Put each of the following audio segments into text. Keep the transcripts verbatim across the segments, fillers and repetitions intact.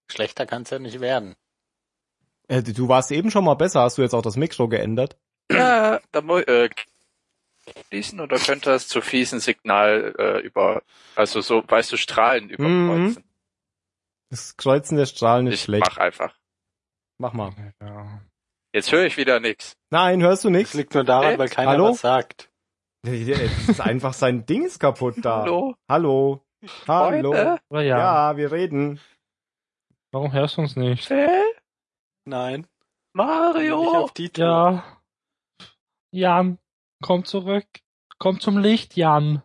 Schlechter kann's ja nicht werden. Äh, du warst eben schon mal besser. Hast du jetzt auch das Mikro geändert? Ja, da muss äh, fließen oder könnte das zu fiesen Signal äh, über, also so, weißt du, Strahlen überkreuzen. Mhm. Das Kreuzen der Strahlen ist Ich schlecht. mach einfach. Mach mal. Ja. Jetzt höre ich wieder nix. Nein, hörst du Das nichts? liegt nur daran, Äh? weil keiner Hallo? was sagt. Das ist einfach, sein Ding ist kaputt da. Hallo? Hallo. Hallo. Freunde? Aber ja, Ja, wir reden. warum hörst du uns nicht? Phil? Nein. Nicht Mario? auf die Tour. Ja. Jan, komm zurück. Komm zum Licht, Jan.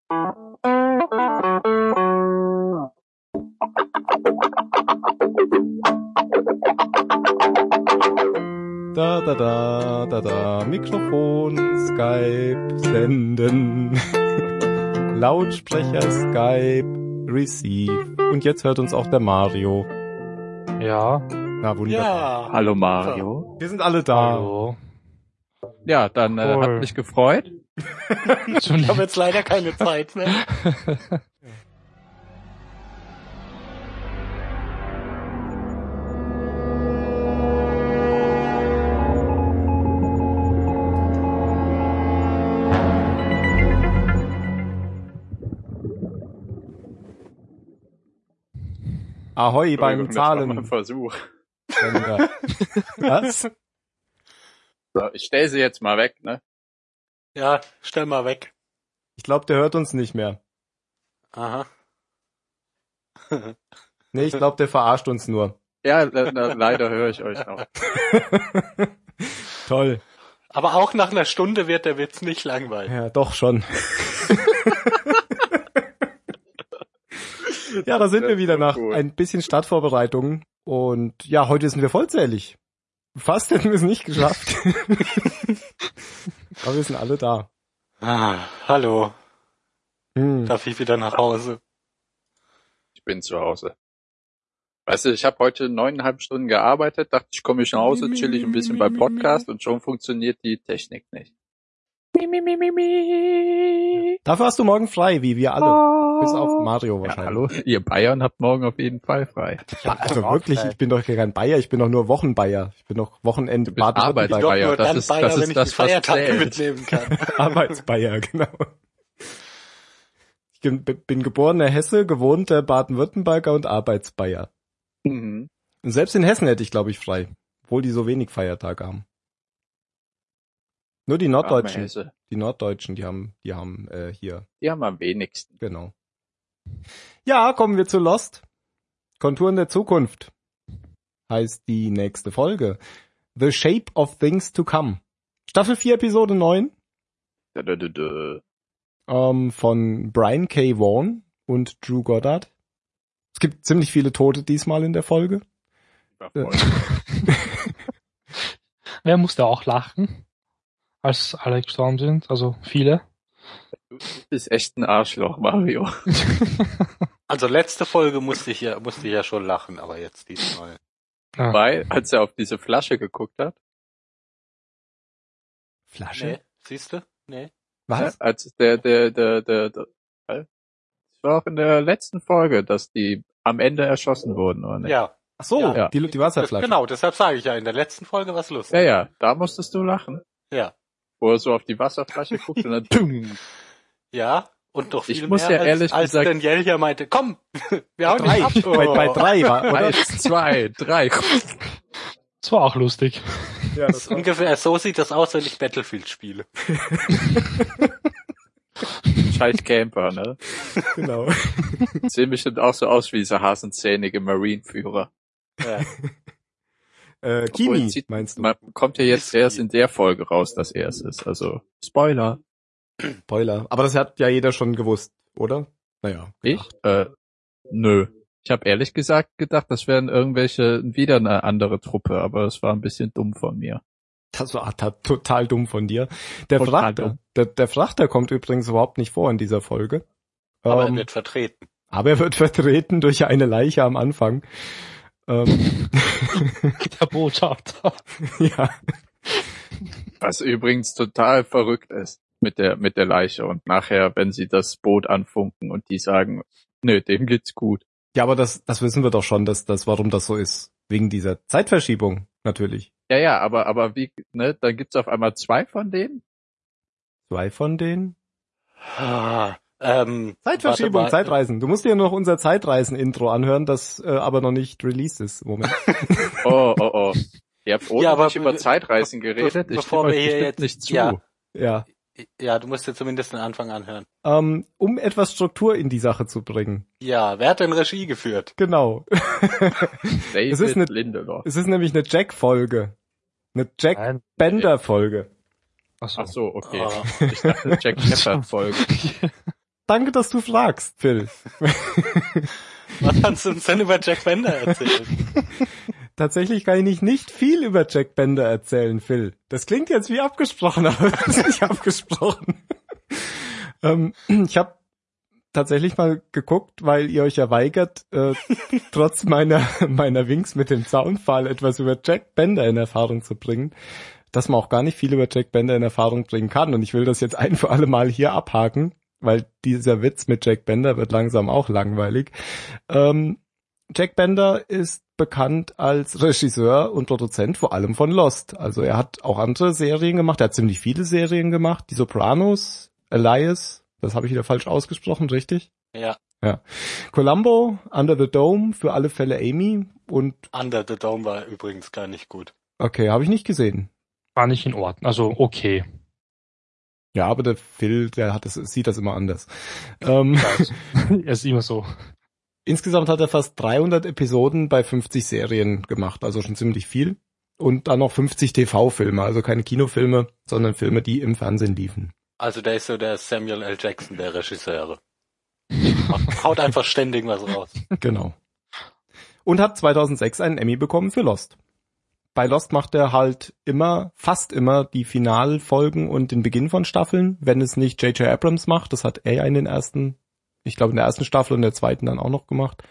Da, da, da, da, da. Mikrofon, Skype, senden. Lautsprecher, Skype, Receive. Und jetzt hört uns auch der Mario. Ja, Na, wunderbar. Ja. Hallo Mario. Wir sind alle da. hallo. Ja, dann äh, Cool. hat mich gefreut. Zum Ich habe jetzt leider keine Zeit mehr. Ahoi beim Entschuldigung, das war mal ein Zahlen. Versuch. Was? So, ich stell sie jetzt mal weg, ne? Ja, stell mal weg. Ich glaube, der hört uns nicht mehr. Aha. Nee, ich glaube, der verarscht uns nur. Ja, le le leider höre ich euch noch. Toll. Aber auch nach einer Stunde wird der Witz nicht langweilig. Ja, doch schon. Ja, da sind Das wir wieder ist so nach cool. ein bisschen Startvorbereitungen. Und ja, heute sind wir vollzählig. Fast hätten wir es nicht geschafft. Aber wir sind alle da. Ah, hallo. Hm. Darf ich wieder nach Hause? Ich bin zu Hause. Weißt du, ich habe heute neuneinhalb Stunden gearbeitet, dachte ich, komme ich nach Hause, chill ich ein bisschen beim Podcast und schon funktioniert die Technik nicht. Mi, mi, mi, mi, mi. Dafür hast du morgen frei, wie wir alle. Bis auf Mario Ja, wahrscheinlich. hallo, ihr Bayern habt morgen auf jeden Fall frei. Ja, also auch wirklich, frei. ich bin doch kein Bayer, ich bin doch nur Wochenbayer. Ich bin doch Wochenend Du bist Baden-Württemberg. Arbeitsbayer. Doch nur das dann ist- Bayer, das ist wenn ich das, die was Feiertage zählt. mitnehmen kann. Arbeitsbayer, genau. Ich bin, bin geborener Hesse, gewohnter Baden-Württemberger und Arbeitsbayer. Mhm. Und selbst in Hessen hätte ich, glaube ich, frei. Obwohl die so wenig Feiertage haben. Nur die Arme Norddeutschen. Hesse. Die Norddeutschen, die haben, die haben äh, hier, Die haben am wenigsten. genau. Ja, kommen wir zu Lost. Konturen der Zukunft heißt die nächste Folge. The Shape of Things to Come. Staffel vier, Episode neun. Dö, dö, dö, dö. Ähm, von Brian K. Vaughan und Drew Goddard. Es gibt ziemlich viele Tote diesmal in der Folge. War Ja. voll. Wer musste auch lachen, als alle gestorben sind? Also viele. Du bist echt ein Arschloch, Mario. Also letzte Folge musste ich ja, musste ich ja schon lachen, aber jetzt diesmal. Ah. Weil, als er auf diese Flasche geguckt hat, Flasche? Nee, siehst du? Nee. Was? ja, als der, der, der, der, der, das war auch in der letzten Folge, dass die am Ende erschossen wurden, oder nicht? Ja. Ach so, Ja. die, die Wasserflasche. Genau, deshalb sage ich ja, in der letzten Folge was lustig. Ja, ja, da musstest du lachen. Ja. Wo er so auf die Wasserflasche guckt und dann tum. Ja. Und noch Ich viel muss mehr, ja ehrlich als, als gesagt- Danielle hier meinte, komm, wir hauen Drei. dich ab. Oh. Bei, bei drei war, oder? Eins, zwei, drei. Das war auch lustig. Ja, Das ist ungefähr so sieht das aus, wenn ich Battlefield spiele. Scheiß Camper, ne? genau. Sehen bestimmt auch so aus wie dieser hasenzähnige Marineführer. Ja. Äh, Obwohl, Kimi, sieht- meinst du? Man kommt ja jetzt Whisky. erst in der Folge raus, dass er es ist. Also, Spoiler. Spoiler. Aber das hat ja jeder schon gewusst, oder? Naja. Ich? Äh, nö. Ich habe ehrlich gesagt gedacht, das wären irgendwelche, wieder eine andere Truppe, aber es war ein bisschen dumm von mir. Das war ta- total dumm von dir. Der Total Frachter, dumm. der, der Frachter kommt übrigens überhaupt nicht vor in dieser Folge. Aber Ähm, er wird vertreten. aber er wird vertreten durch eine Leiche am Anfang. Ähm, Der Botschafter. ja. Was übrigens total verrückt ist mit der, mit der Leiche und nachher, wenn sie das Boot anfunken und die sagen, nö, dem geht's gut. Ja, aber das, das wissen wir doch schon, dass das, warum das so ist. Wegen dieser Zeitverschiebung, natürlich. Ja, ja, aber, aber wie, ne, dann gibt's auf einmal zwei von denen? Zwei von denen? Ah, ähm, Zeitverschiebung, warte mal. Zeitreisen. Du musst dir noch unser Zeitreisen-Intro anhören, das äh, aber noch nicht released ist im Moment. Oh, oh, oh. Ihr habt ohne Ja, aber mich über be- Zeitreisen be- geredet. Ich bevor stimme wir euch hier bestimmt jetzt- nicht zu. ja. Ja. Ja, du musst dir zumindest den Anfang anhören. Ähm, um etwas Struktur in die Sache zu bringen. Ja, wer hat denn Regie geführt? Genau. David Es ist eine- Lindelof. Es ist nämlich eine Jack-Folge. Eine Jack Nein. Bender-Folge. Achso. Ach so, okay. Oh. Ich dachte Jack Shepard Folge. Danke, dass du fragst, Phil. Was kannst du uns denn über Jack Bender erzählen? Tatsächlich kann ich nicht, nicht viel über Jack Bender erzählen, Phil. Das klingt jetzt wie abgesprochen, aber das ist nicht abgesprochen. ähm, ich habe tatsächlich mal geguckt, weil ihr euch ja weigert, äh, trotz meiner meiner Winks mit dem Zaunpfahl etwas über Jack Bender in Erfahrung zu bringen, dass man auch gar nicht viel über Jack Bender in Erfahrung bringen kann. Und ich will das jetzt ein für alle Mal hier abhaken, weil dieser Witz mit Jack Bender wird langsam auch langweilig. Ähm, Jack Bender ist bekannt als Regisseur und Produzent vor allem von Lost. Also er hat auch andere Serien gemacht. Er hat ziemlich viele Serien gemacht. Die Sopranos, Elias, das habe ich wieder falsch ausgesprochen, richtig? Ja, Ja. Columbo, Under the Dome, für alle Fälle Amy und Under the Dome war übrigens gar nicht gut. okay, habe ich nicht gesehen. War nicht in Ordnung. Also okay. Ja, aber der Phil, der hat das, sieht das immer anders. Ähm, Er ist immer so. insgesamt hat er fast dreihundert Episoden bei fünfzig Serien gemacht, also schon ziemlich viel. Und dann noch fünfzig T V-Filme, also keine Kinofilme, sondern Filme, die im Fernsehen liefen. Also der ist so der Samuel L. Jackson der Regisseure. Haut einfach ständig was raus. Genau. Und hat zweitausendsechs einen Emmy bekommen für Lost. Bei Lost macht er halt immer, fast immer die Finalfolgen und den Beginn von Staffeln, wenn es nicht J J Abrams macht. Das hat er ja in den ersten, ich glaube in der ersten Staffel und der zweiten dann auch noch gemacht.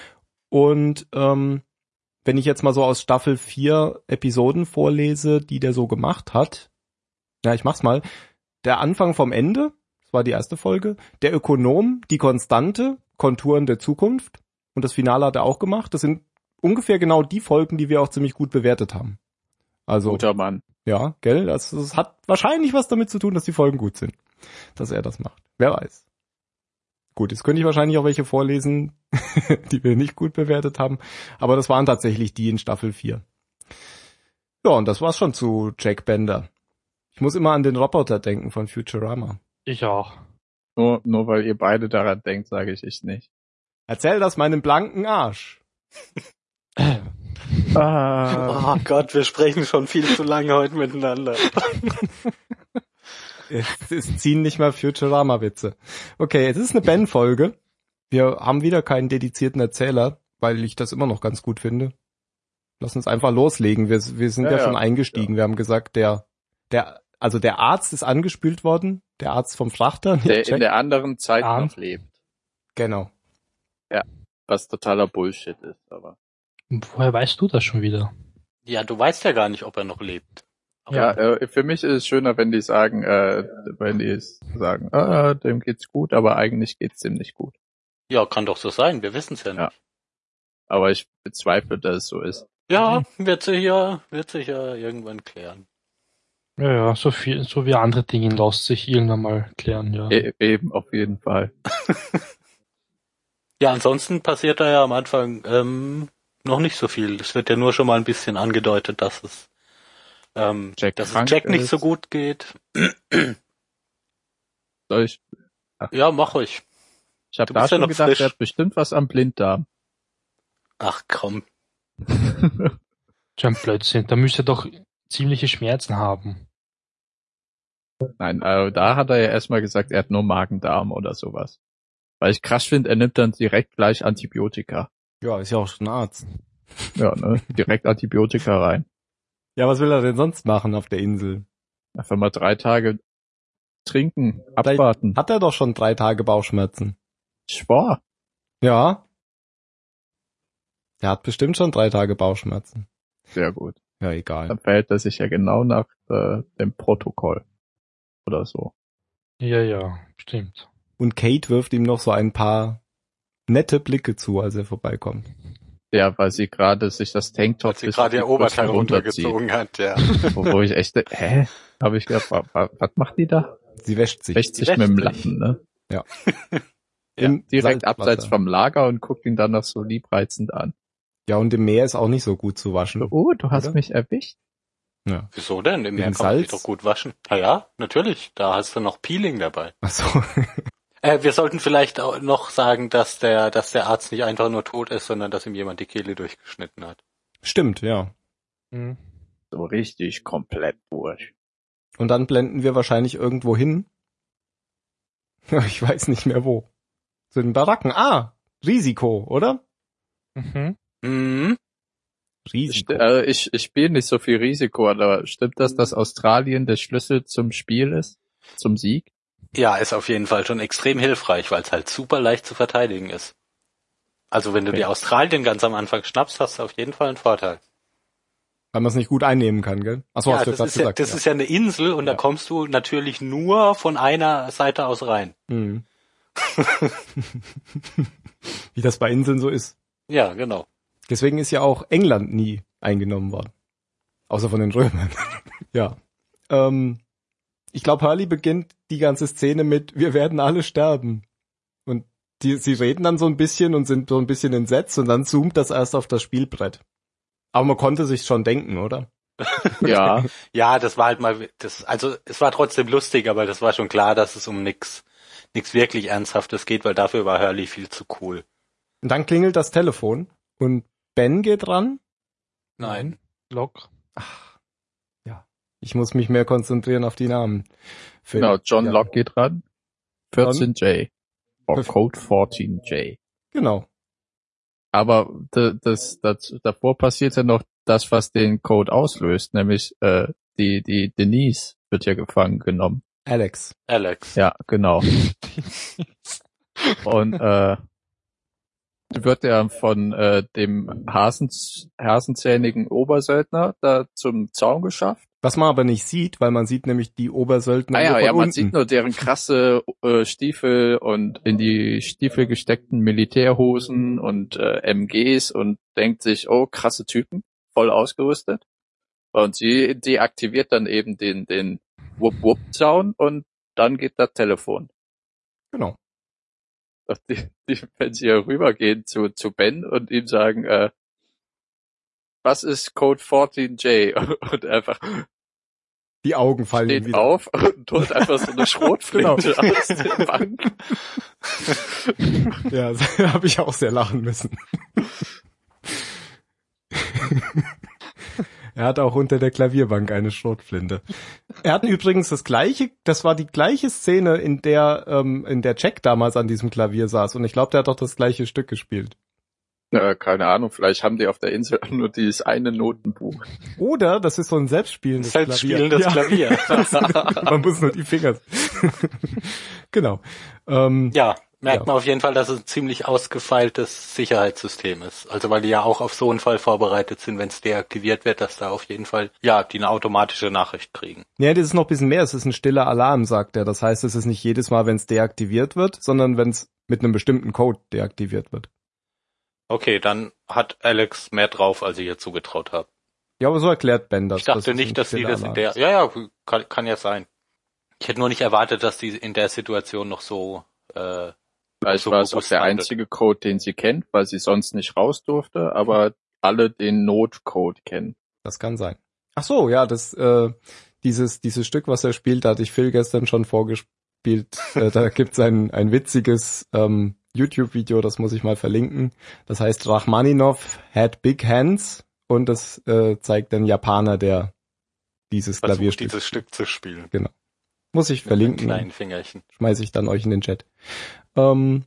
Und ähm, wenn ich jetzt mal so aus Staffel vier Episoden vorlese, die der so gemacht hat, ja, ich mach's mal. Der Anfang vom Ende, das war die erste Folge, der Ökonom, die Konstante, Konturen der Zukunft und das Finale hat er auch gemacht. Das sind ungefähr genau die Folgen, die wir auch ziemlich gut bewertet haben. Also, Guter Mann. ja, gell, das, das hat wahrscheinlich was damit zu tun, dass die Folgen gut sind, dass er das macht. Wer weiß. Gut, jetzt könnte ich wahrscheinlich auch welche vorlesen, die wir nicht gut bewertet haben, aber das waren tatsächlich die in Staffel vier. Ja, und das war's schon zu Jack Bender. Ich muss immer an den Roboter denken von Futurama. Ich auch. Nur, nur weil ihr beide daran denkt, sage ich ich nicht. Erzähl das meinem blanken Arsch. Ah. Oh Gott, wir sprechen schon viel zu lange heute miteinander. Es, es ziehen nicht mal Futurama-Witze. Okay, es ist eine Ben-Folge. Wir haben wieder keinen dedizierten Erzähler, weil ich das immer noch ganz gut finde. Lass uns einfach loslegen. Wir, wir sind ja, Ja, ja schon ja. eingestiegen. Wir haben gesagt, der, der, also der Arzt ist angespült worden. Der Arzt vom Frachter. nicht Der Jack. in der anderen Zeit Ah. noch lebt. Genau. Was totaler Bullshit ist, aber. Woher weißt du das schon wieder? Ja, du weißt ja gar nicht, ob er noch lebt. Aber Ja, äh, für mich ist es schöner, wenn die sagen, äh, wenn die es sagen, ah, dem geht's gut, aber eigentlich geht's dem nicht gut. ja, kann doch so sein, wir wissen es ja nicht. Ja. Aber ich bezweifle, dass es so ist. Ja, wird sich ja, wird sich ja irgendwann klären. Ja, ja, so viel, so wie andere Dinge lässt sich irgendwann mal klären, ja. E eben, auf jeden Fall. Ja, ansonsten passiert da ja am Anfang ähm, noch nicht so viel. Es wird ja nur schon mal ein bisschen angedeutet, dass es ähm, Jack dass es krank Jack nicht ist. so gut geht. Soll ich Ja, mach ruhig. ich habe Du da bist ja schon noch gedacht, frisch. er hat bestimmt was am Blinddarm. Ach komm. So ein Blödsinn. Da müsste er doch ziemliche Schmerzen haben. Nein, äh, da hat er ja erstmal gesagt, er hat nur Magen-Darm oder sowas. Weil ich krass finde, er nimmt dann direkt gleich Antibiotika. Ja, ist ja auch schon Arzt. Ja, ne? Direkt Antibiotika rein. Ja, was will er denn sonst machen auf der Insel? Einfach mal drei Tage trinken, abwarten. Hat er doch schon drei Tage Bauchschmerzen. Schwor. Ja. Er hat bestimmt schon drei Tage Bauchschmerzen. Sehr gut. Ja, egal. Dann verhält er sich ja genau nach äh, dem Protokoll. Oder so. Ja, ja, stimmt. Und Kate wirft ihm noch so ein paar nette Blicke zu, als er vorbeikommt. Ja, weil sie gerade sich das Tanktop Als sie gerade ihr Oberteil runtergezogen hat, ja. Wo, wo ich echt, hä? Habe ich gedacht, wa, wa, was macht die da? Sie wäscht sich. Wäscht sich wäscht mit dem sich. Lappen, ne? Ja. Ja, Im Direkt Salzwasser. abseits vom Lager und guckt ihn dann noch so liebreizend an. Ja, und im Meer ist auch nicht so gut zu waschen. Oh, du hast Oder? mich erwischt. Ja. Wieso denn? Im Wegen Meer kann man sich Salz? doch gut waschen. Na ja, natürlich. Da hast du noch Peeling dabei. Ach so. Äh, wir sollten vielleicht auch noch sagen, dass der, dass der Arzt nicht einfach nur tot ist, sondern dass ihm jemand die Kehle durchgeschnitten hat. Stimmt, ja. Mhm. So richtig komplett durch. Und dann blenden wir wahrscheinlich irgendwo hin. Ich weiß nicht mehr wo. Zu den Baracken. Ah, Risiko, oder? Mhm. Mhm. Risiko. St- äh, ich ich spiele nicht so viel Risiko, aber stimmt das, dass Australien der Schlüssel zum Spiel ist? Zum Sieg? Ja, ist auf jeden Fall schon extrem hilfreich, weil es halt super leicht zu verteidigen ist. Also wenn du Okay. dir Australien ganz am Anfang schnappst, hast du auf jeden Fall einen Vorteil. Weil man es nicht gut einnehmen kann, gell? Achso, Ja, hast du das gerade ist ja, gesagt. das ja. ist ja eine Insel und Ja. da kommst du natürlich nur von einer Seite aus rein. Mhm. Wie das bei Inseln so ist. Ja, genau. Deswegen ist ja auch England nie eingenommen worden. Außer von den Römern. Ja. Ähm, ich glaube, Hurley beginnt die ganze Szene mit, wir werden alle sterben. Und die, sie reden dann so ein bisschen und sind so ein bisschen entsetzt und dann zoomt das erst auf das Spielbrett. Aber man konnte sich schon denken, oder? Ja. Ja, das war halt mal, das, also es war trotzdem lustig, aber das war schon klar, dass es um nix, nix wirklich Ernsthaftes geht, weil dafür war Hurley viel zu cool. Und dann klingelt das Telefon und Ben geht ran. Nein. Lock. Ach, ja. Ich muss mich mehr konzentrieren auf die Namen. Für- Genau, John ja. Locke geht ran. vierzehn J. Oder Code vierzehn J. Genau. Aber d- das, das, davor passiert ja noch das, was den Code auslöst, nämlich äh, die, die Denise wird ja gefangen genommen. Alex. Alex. Ja, genau. Und äh, die wird ja von äh, dem Hasen, hasenzähnigen Obersöldner da zum Zaun geschafft. Was man aber nicht sieht, weil man sieht nämlich die Obersöldner nur Naja, von ja, man unten. sieht nur deren krasse äh, Stiefel und in die Stiefel gesteckten Militärhosen und äh, M Gs und denkt sich, oh, krasse Typen, voll ausgerüstet. Und sie deaktiviert dann eben den den Wupp-Wupp-Zaun und dann geht das Telefon. Genau. Die, die, wenn sie hier rübergehen zu zu Ben und ihm sagen, äh, was ist Code vierzehn J? Und einfach Die Augen fallen ihm steht wieder. auf und holt einfach so eine Schrotflinte Genau. aus der Bank. Ja, da habe ich auch sehr lachen müssen. Er hat auch unter der Klavierbank eine Schrotflinte. Er hat übrigens das gleiche, das war die gleiche Szene, in der ähm, in der Jack damals an diesem Klavier saß. Und ich glaube, der hat doch das gleiche Stück gespielt. Ja, keine Ahnung, vielleicht haben die auf der Insel nur dieses eine Notenbuch. Oder das ist so ein selbstspielendes Selbstspielendes Klavier. Klavier. Ja. Man muss nur die Finger. Genau. Ähm, Ja, merkt Ja. man auf jeden Fall, dass es ein ziemlich ausgefeiltes Sicherheitssystem ist. Also weil die ja auch auf so einen Fall vorbereitet sind, wenn es deaktiviert wird, dass da auf jeden Fall, ja, die eine automatische Nachricht kriegen. Ja, das ist noch ein bisschen mehr. Es ist ein stiller Alarm, sagt er. Das heißt, es ist nicht jedes Mal, wenn es deaktiviert wird, sondern wenn es mit einem bestimmten Code deaktiviert wird. Okay, dann hat Alex mehr drauf, als ich ihr zugetraut habe. Ja, aber so erklärt Ben das. Ich dachte dass es ein nicht, dass sie stiller das in Alarm der, ist. ja, ja, kann, kann ja sein. Ich hätte nur nicht erwartet, dass die in der Situation noch so, äh, Vielleicht so war es auch bewusst der handelt. einzige Code, den sie kennt, weil sie sonst nicht raus durfte, aber alle den Notcode kennen. Das kann sein. Ach so, ja, das, äh, dieses, dieses Stück, was er spielt, da hatte ich Phil gestern schon vorgespielt. äh, da gibt's ein, ein witziges, ähm, YouTube-Video, das muss ich mal verlinken. Das heißt, Rachmaninov had big hands und das äh, zeigt ein Japaner, der dieses Klavier versucht, spielt. dieses Stück zu spielen. Muss ich Mit den verlinken. kleinen Fingerchen. Schmeiße ich dann euch in den Chat. Ähm,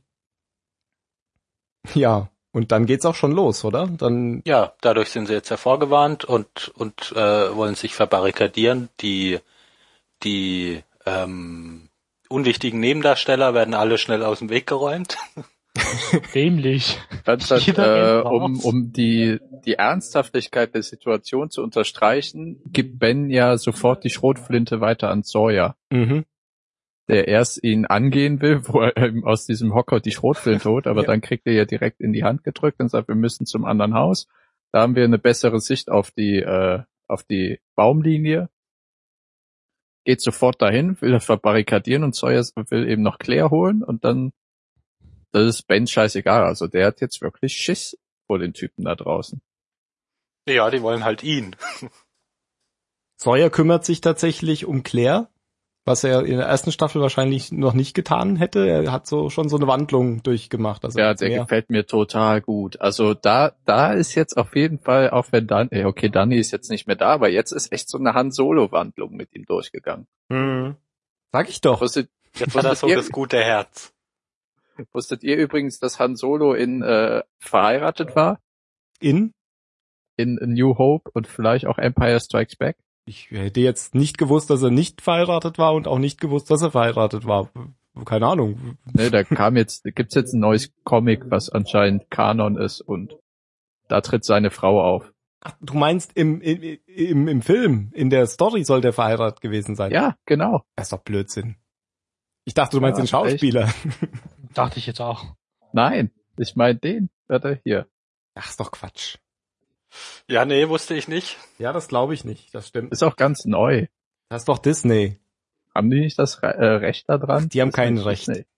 ja, und dann geht's auch schon los, oder? Dann, Ja, dadurch sind sie jetzt hervorgewarnt und und äh, wollen sich verbarrikadieren. Die die ähm, unwichtigen Nebendarsteller werden alle schnell aus dem Weg geräumt. Dämlich. Anstatt, Jeder äh, rennt um, raus. um die, die Ernsthaftigkeit der Situation zu unterstreichen, gibt Ben ja sofort die Schrotflinte weiter an Sawyer. mhm. der erst ihn angehen will, wo er ähm, aus diesem Hocker die Schrotflinte holt, aber Ja. dann kriegt er ja direkt in die Hand gedrückt und sagt, wir müssen zum anderen Haus. Da haben wir eine bessere Sicht auf die äh, auf die Baumlinie. Geht sofort dahin, will das verbarrikadieren und Sawyer will eben noch Claire holen und dann, das ist Ben scheißegal. Also der hat jetzt wirklich Schiss vor den Typen da draußen. Ja, die wollen halt ihn. Sawyer kümmert sich tatsächlich um Claire, was er in der ersten Staffel wahrscheinlich noch nicht getan hätte. Er hat so schon so eine Wandlung durchgemacht. Also Ja, der mehr. gefällt mir total gut. Also da, da ist jetzt auf jeden Fall, auch wenn Dan, äh, okay, Danny ist jetzt nicht mehr da, aber jetzt ist echt so eine Han-Solo-Wandlung mit ihm durchgegangen. Hm. Sag ich doch. Wusstet, Jetzt wird das so ihr, das gute Herz. wusstet ihr übrigens, dass Han Solo in äh, verheiratet war? In? In A New Hope und vielleicht auch Empire Strikes Back? Ich hätte jetzt nicht gewusst, dass er nicht verheiratet war und auch nicht gewusst, dass er verheiratet war. Keine Ahnung. Ne, da kam jetzt, da gibt's jetzt ein neues Comic, was anscheinend Kanon ist und da tritt seine Frau auf. Ach, du meinst im, im, im, im Film, in der Story soll der verheiratet gewesen sein? Ja, genau. Das ist doch Blödsinn. Ich dachte, du meinst Ja, den Schauspieler. Dachte ich jetzt auch. Nein, ich meine den. Warte, hier. Ach, ist doch Quatsch. Ja, nee, wusste ich nicht. Ja, das glaube ich nicht. Das stimmt. Ist auch ganz neu. Das ist doch Disney. Haben die nicht das Re äh, Recht da dran? Die haben Das kein ist Recht. Disney.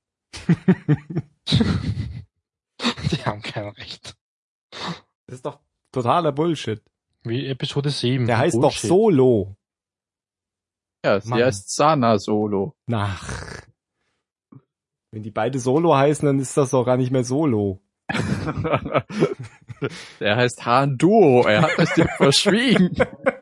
Die haben kein Recht. Das ist doch totaler Bullshit. Wie Episode sieben. Der heißt Bullshit. doch Solo. Ja, sie Mann. heißt Sana Solo. Nach. Wenn die beide Solo heißen, dann ist das doch gar nicht mehr Solo. Der heißt Han Duo. Er hat das dir verschwiegen.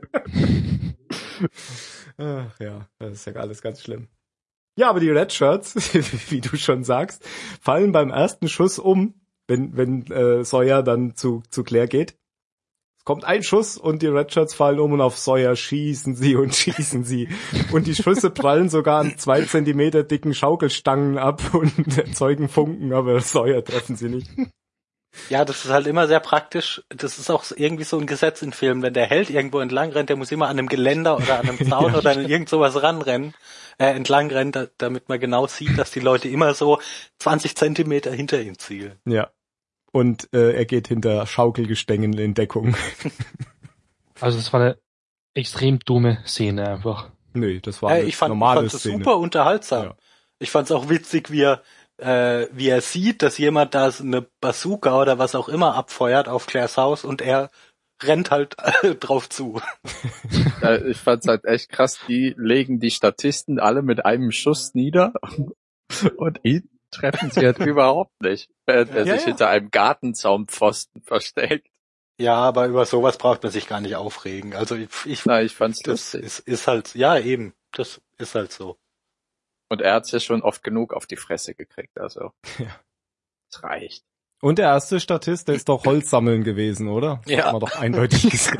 Ach ja, das ist ja alles ganz schlimm. Ja, aber die Red Shirts, wie du schon sagst, fallen beim ersten Schuss um, wenn wenn äh, Sawyer dann zu zu Claire geht. Es kommt ein Schuss und die Red Shirts fallen um und auf Sawyer schießen sie und schießen sie. Und die Schüsse prallen sogar an zwei Zentimeter dicken Schaukelstangen ab und erzeugen Funken, aber Sawyer treffen sie nicht. Ja, das ist halt immer sehr praktisch. Das ist auch irgendwie so ein Gesetz in Filmen. Wenn der Held irgendwo entlang rennt, der muss immer an einem Geländer oder an einem Zaun Ja, oder an irgend sowas ranrennen, äh, entlang rennen, da, damit man genau sieht, dass die Leute immer so zwanzig Zentimeter hinter ihm zielen. Ja. Und äh, er geht hinter Schaukelgestängen in Deckung. Also das war eine extrem dumme Szene einfach. Nö, das war Äh, eine ich fand, ich normale fand es Szene. super unterhaltsam. Ja. Ich fand es auch witzig, wie er, äh, wie er sieht, dass jemand da so eine Bazooka oder was auch immer abfeuert auf Claires Haus und er rennt halt drauf zu. Äh, ich fand's halt echt krass. Die legen die Statisten alle mit einem Schuss nieder und ihn treffen sie halt überhaupt nicht, während er Ja, sich ja. hinter einem Gartenzaunpfosten versteckt. Ja, aber über sowas braucht man sich gar nicht aufregen. Also ich, ich Na, ich fand's das lustig. ist, ist halt, ja eben, das ist halt so. Und er hat's ja schon oft genug auf die Fresse gekriegt, also. Ja. Es reicht. Und der erste Statist, der ist doch Holz sammeln gewesen, oder? Das Ja. hat man doch eindeutig gesehen.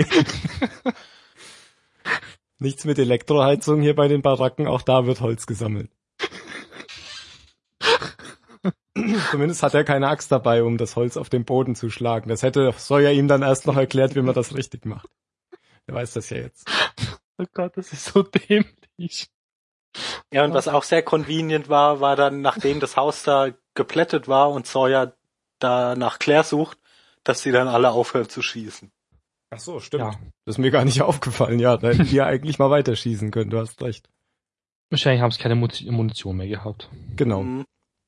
Nichts mit Elektroheizung hier bei den Baracken, auch da wird Holz gesammelt. Zumindest hat er keine Axt dabei, um das Holz auf den Boden zu schlagen. Das hätte Sawyer ihm dann erst noch erklärt, wie man das richtig macht. Er weiß das ja jetzt. Oh Gott, das ist so dämlich. Ja, und was auch sehr convenient war, war dann, nachdem das Haus da geplättet war und Sawyer da nach Claire sucht, dass sie dann alle aufhören zu schießen. Ach so, stimmt. Ja. Das ist mir gar nicht aufgefallen. Ja, da hätten wir eigentlich mal weiterschießen können. Du hast recht. Wahrscheinlich haben sie keine Mu- Munition mehr gehabt. Genau. Mhm.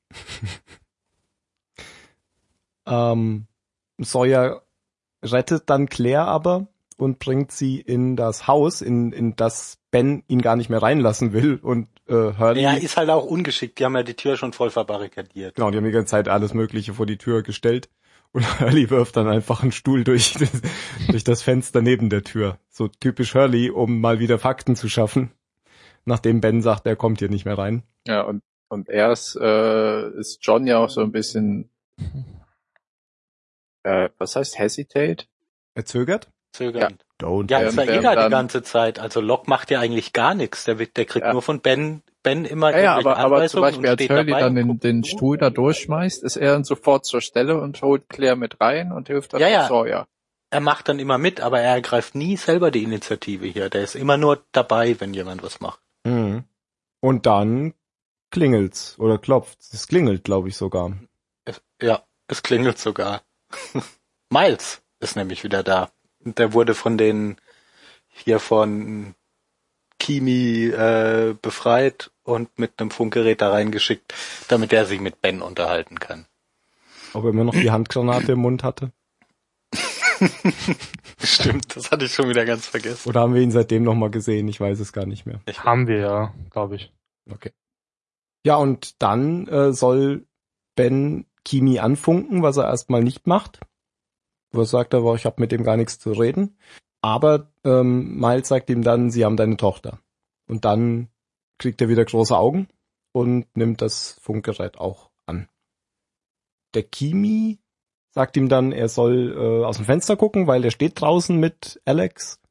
Ähm, Sawyer rettet dann Claire aber und bringt sie in das Haus, in, in das Ben ihn gar nicht mehr reinlassen will. Und äh, Hurley, Ja, ist halt auch ungeschickt. Die haben ja die Tür schon voll verbarrikadiert. genau, die haben die ganze Zeit alles Mögliche vor die Tür gestellt. Und Hurley wirft dann einfach einen Stuhl durch, durch das Fenster neben der Tür. So typisch Hurley, um mal wieder Fakten zu schaffen. Nachdem Ben sagt, er kommt hier nicht mehr rein. Ja, und, und erst äh, ist John ja auch so ein bisschen, äh, was heißt hesitate? Er zögert. Zögernd. Don't. Ja, Ja, ist ja und eh der da die dann- ganze Zeit. Also Locke macht ja eigentlich gar nichts. Der, wird- der kriegt Ja. nur von Ben, Ben immer Ja, ja, irgendwelche aber, aber zum Anweisungen Beispiel, und als steht Hurley dabei dann und den, guckt den zu. Stuhl da durchschmeißt, ist er dann sofort zur Stelle und holt Claire mit rein und hilft dann Ja, ja. Sawyer. Er macht dann immer mit, aber er ergreift nie selber die Initiative hier. Der ist immer nur dabei, wenn jemand was macht. Mhm. Und dann klingelt's oder klopft's. Es klingelt, glaube ich, sogar. Es, ja, es klingelt sogar. Miles ist nämlich wieder da. Und der wurde von den hier von Kimi äh, befreit und mit einem Funkgerät da reingeschickt, damit er sich mit Ben unterhalten kann. Ob er immer noch die Handgranate im Mund hatte? Stimmt, das hatte ich schon wieder ganz vergessen. Oder haben wir ihn seitdem nochmal gesehen? Ich weiß es gar nicht mehr. Ich, Haben wir ja, glaube ich. Okay. Ja, und dann äh, soll Ben Kimi anfunken, was er erstmal nicht macht. Wo er sagt, aber ich habe mit dem gar nichts zu reden. Aber ähm, Miles sagt ihm dann, sie haben deine Tochter. Und dann kriegt er wieder große Augen und nimmt das Funkgerät auch an. Der Kimi sagt ihm dann, er soll äh, aus dem Fenster gucken, weil er steht draußen mit Alex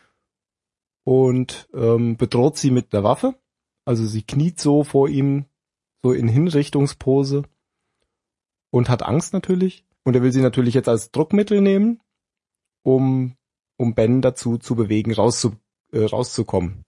und ähm, bedroht sie mit der Waffe. Also sie kniet so vor ihm, so in Hinrichtungspose und hat Angst natürlich. Und er will sie natürlich jetzt als Druckmittel nehmen, um um Ben dazu zu bewegen, rauszu, äh, rauszukommen.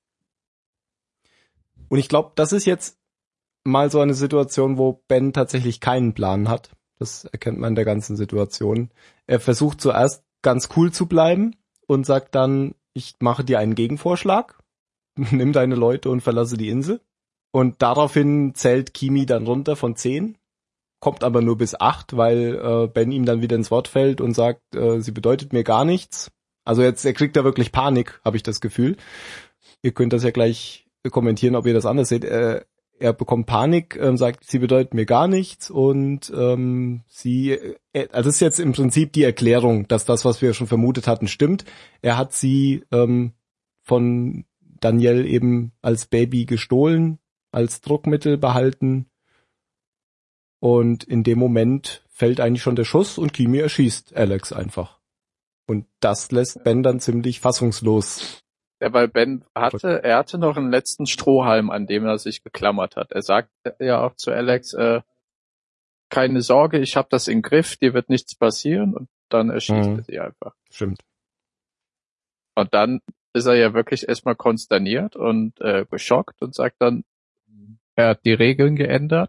Und ich glaube, das ist jetzt mal so eine Situation, wo Ben tatsächlich keinen Plan hat. Das erkennt man in der ganzen Situation. Er versucht zuerst ganz cool zu bleiben und sagt dann, ich mache dir einen Gegenvorschlag, nimm deine Leute und verlasse die Insel. Und daraufhin zählt Kimi dann runter von zehn, kommt aber nur bis acht, weil äh, Ben ihm dann wieder ins Wort fällt und sagt, äh, sie bedeutet mir gar nichts. Also jetzt, er kriegt da wirklich Panik, habe ich das Gefühl. Ihr könnt das ja gleich kommentieren, ob ihr das anders seht. Äh, er bekommt Panik, ähm, sagt, sie bedeutet mir gar nichts und ähm, sie, äh, also das ist jetzt im Prinzip die Erklärung, dass das, was wir schon vermutet hatten, stimmt. Er hat sie ähm, von Danielle eben als Baby gestohlen, als Druckmittel behalten und in dem Moment fällt eigentlich schon der Schuss und Kimi erschießt Alex einfach. Und das lässt Ben dann ziemlich fassungslos. Ja, weil Ben hatte, er hatte noch einen letzten Strohhalm, an dem er sich geklammert hat. Er sagt ja auch zu Alex, äh, keine Sorge, ich habe das im Griff, dir wird nichts passieren und dann erschießt Mhm. er sie einfach. Stimmt. Und dann ist er ja wirklich erstmal konsterniert und äh, geschockt und sagt dann, er hat die Regeln geändert.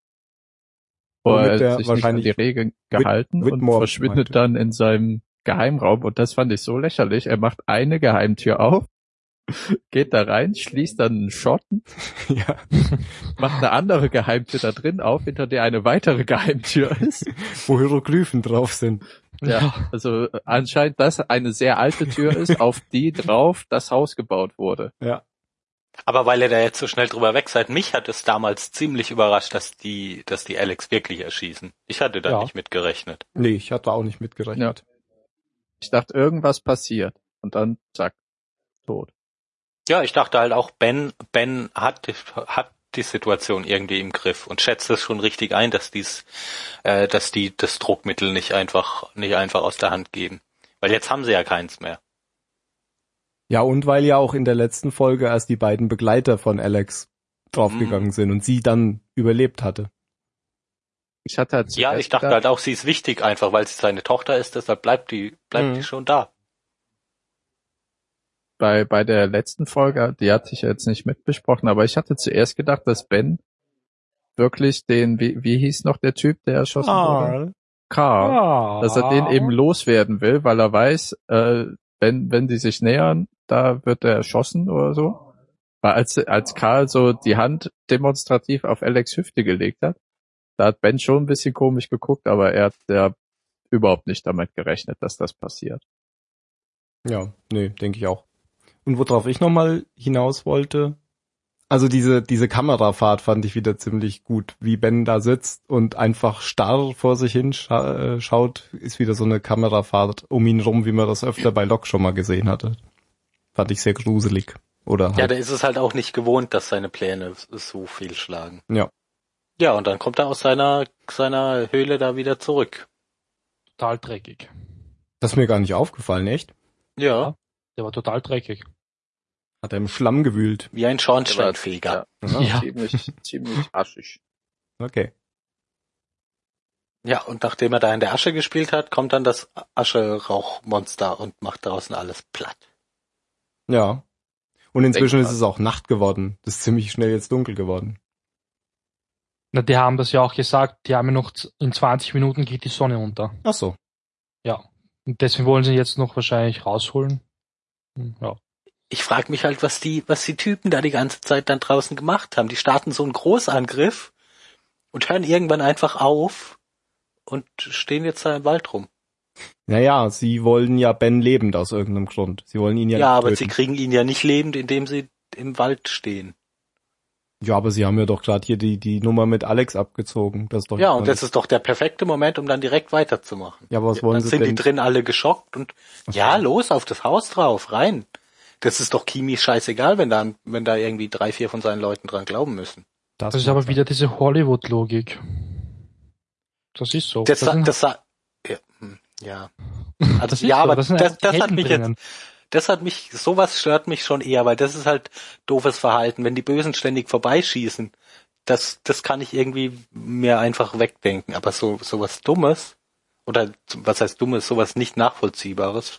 Oder Womit er er hat sich nicht an die wahrscheinlich Regeln gehalten Whitmore und verschwindet meinte. dann in seinem Geheimraum. Und das fand ich so lächerlich. Er macht eine Geheimtür auf, geht da rein, schließt dann einen Schotten, Ja. macht eine andere Geheimtür da drin auf, hinter der eine weitere Geheimtür ist. Wo Hieroglyphen drauf sind. Ja, also äh, anscheinend das eine sehr alte Tür ist, auf die drauf das Haus gebaut wurde. Ja. Aber weil ihr da jetzt so schnell drüber weg seid, mich hat es damals ziemlich überrascht, dass die, dass die Alex wirklich erschießen. Ich hatte da Ja. nicht mit gerechnet. Nee, ich hatte auch nicht mitgerechnet. Ich dachte, irgendwas passiert. Und dann, zack, tot. Ja, ich dachte halt auch, Ben, Ben hat, hat die Situation irgendwie im Griff und schätzt es schon richtig ein, dass dies, äh, dass die das Druckmittel nicht einfach, nicht einfach aus der Hand geben. Weil jetzt haben sie ja keins mehr. Ja, und weil ja auch in der letzten Folge erst die beiden Begleiter von Alex draufgegangen Mhm. sind und sie dann überlebt hatte. Ich hatte halt Ja, zuerst ich dachte gedacht, halt auch, sie ist wichtig einfach, weil sie seine Tochter ist, deshalb bleibt die, bleibt Mhm. die schon da. bei, bei der letzten Folge, die hatte ich jetzt nicht mitbesprochen, aber ich hatte zuerst gedacht, dass Ben wirklich den, wie, wie hieß noch der Typ, der erschossen wurde? Carl. Ja. Dass er den eben loswerden will, weil er weiß, äh, wenn, wenn die sich nähern, da wird er erschossen oder so. Weil als, als Carl so die Hand demonstrativ auf Alex Hüfte gelegt hat, da hat Ben schon ein bisschen komisch geguckt, aber er hat ja überhaupt nicht damit gerechnet, dass das passiert. Ja, nee, denke ich auch. Und worauf ich nochmal hinaus wollte, also diese diese Kamerafahrt fand ich wieder ziemlich gut, wie Ben da sitzt und einfach starr vor sich hin scha- äh, schaut, ist wieder so eine Kamerafahrt um ihn rum, wie man das öfter bei Locke schon mal gesehen hatte. Fand ich sehr gruselig. Oder Ja, halt, der ist es halt auch nicht gewohnt, dass seine Pläne so fehlschlagen. ja. Ja, und dann kommt er aus seiner, seiner Höhle da wieder zurück. Total dreckig. Das ist mir gar nicht aufgefallen, echt? Ja, Der war total dreckig. Hat er im Schlamm gewühlt. wie ein Schornsteinfeger. Aha, Ja. Ziemlich, ziemlich aschig. Okay. Ja, und nachdem er da in der Asche gespielt hat, kommt dann das Asche-Rauchmonster und macht draußen alles platt. Ja. Und inzwischen Denk ist es auch Nacht geworden. Das ist ziemlich schnell jetzt dunkel geworden. Na, die haben das ja auch gesagt, die haben ja noch z- in zwanzig Minuten geht die Sonne unter. Ach so. Ja. Und deswegen wollen sie jetzt noch wahrscheinlich rausholen. Hm, Ja. Ich frage mich halt, was die, was die Typen da die ganze Zeit dann draußen gemacht haben. Die starten so einen Großangriff und hören irgendwann einfach auf und stehen jetzt da im Wald rum. Naja, sie wollen ja Ben lebend aus irgendeinem Grund. Sie wollen ihn ja, Ja, nicht aber töten. sie kriegen ihn ja nicht lebend, indem sie im Wald stehen. Ja, aber sie haben ja doch gerade hier die, die Nummer mit Alex abgezogen. Das ist doch Ja, und das ist doch der perfekte Moment, um dann direkt weiterzumachen. Ja, aber was wollen Dann sie sind denn? die drin alle geschockt und ja, los, auf das Haus drauf, rein. Das ist doch Kimi scheißegal, wenn da, wenn da irgendwie drei, vier von seinen Leuten dran glauben müssen. Das ist mag aber sein. wieder diese Hollywood-Logik. Das ist so. Das, Das sind- das, das ja, hm, ja. Also das ist ja, so. aber Das sind das, einfach das hat Helden mich jetzt, drinnen. das hat mich, sowas stört mich schon eher, weil das ist halt doofes Verhalten, wenn die Bösen ständig vorbeischießen. Das, das kann ich irgendwie mir einfach wegdenken, aber so, sowas Dummes, oder was heißt Dummes, sowas nicht Nachvollziehbares,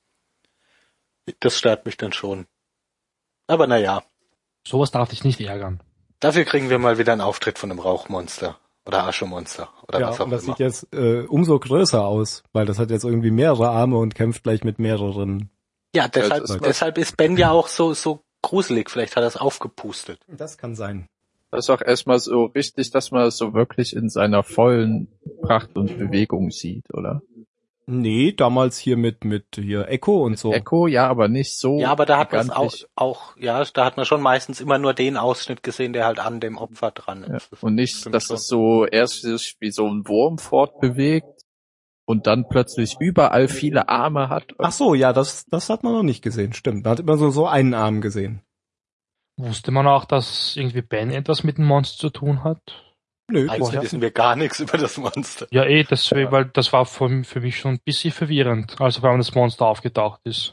das stört mich dann schon. Aber naja, Sowas darf dich nicht ärgern. dafür kriegen wir mal wieder einen Auftritt von einem Rauchmonster oder Aschemonster oder Ja, was auch und das immer. sieht jetzt äh, umso größer aus, weil das hat jetzt irgendwie mehrere Arme und kämpft gleich mit mehreren. Ja, deshalb, Das ist- deshalb ist Ben ja auch so, so gruselig. Vielleicht hat er es aufgepustet. Das kann sein. Das ist auch erstmal so richtig, dass man es so wirklich in seiner vollen Pracht und Bewegung sieht, oder? Nee, damals hier mit mit hier Echo und so. Echo, ja, aber nicht so. Ja, aber da hat man es auch, gigantisch. auch, ja, da hat man schon meistens immer nur den Ausschnitt gesehen, der halt an dem Opfer dran Ja. ist. Das Und nicht, stimmt dass schon. es so erst sich wie so ein Wurm fortbewegt und dann plötzlich überall viele Arme hat. Ach so, ja, das das hat man noch nicht gesehen, stimmt. Man hat immer so so einen Arm gesehen. Wusste man auch, dass irgendwie Ben etwas mit dem Monster zu tun hat? Nö, Eigentlich Woher? wissen wir gar nichts über das Monster. Ja, eh, das, weil das war für, für mich schon ein bisschen verwirrend, also vor allem das Monster aufgetaucht ist.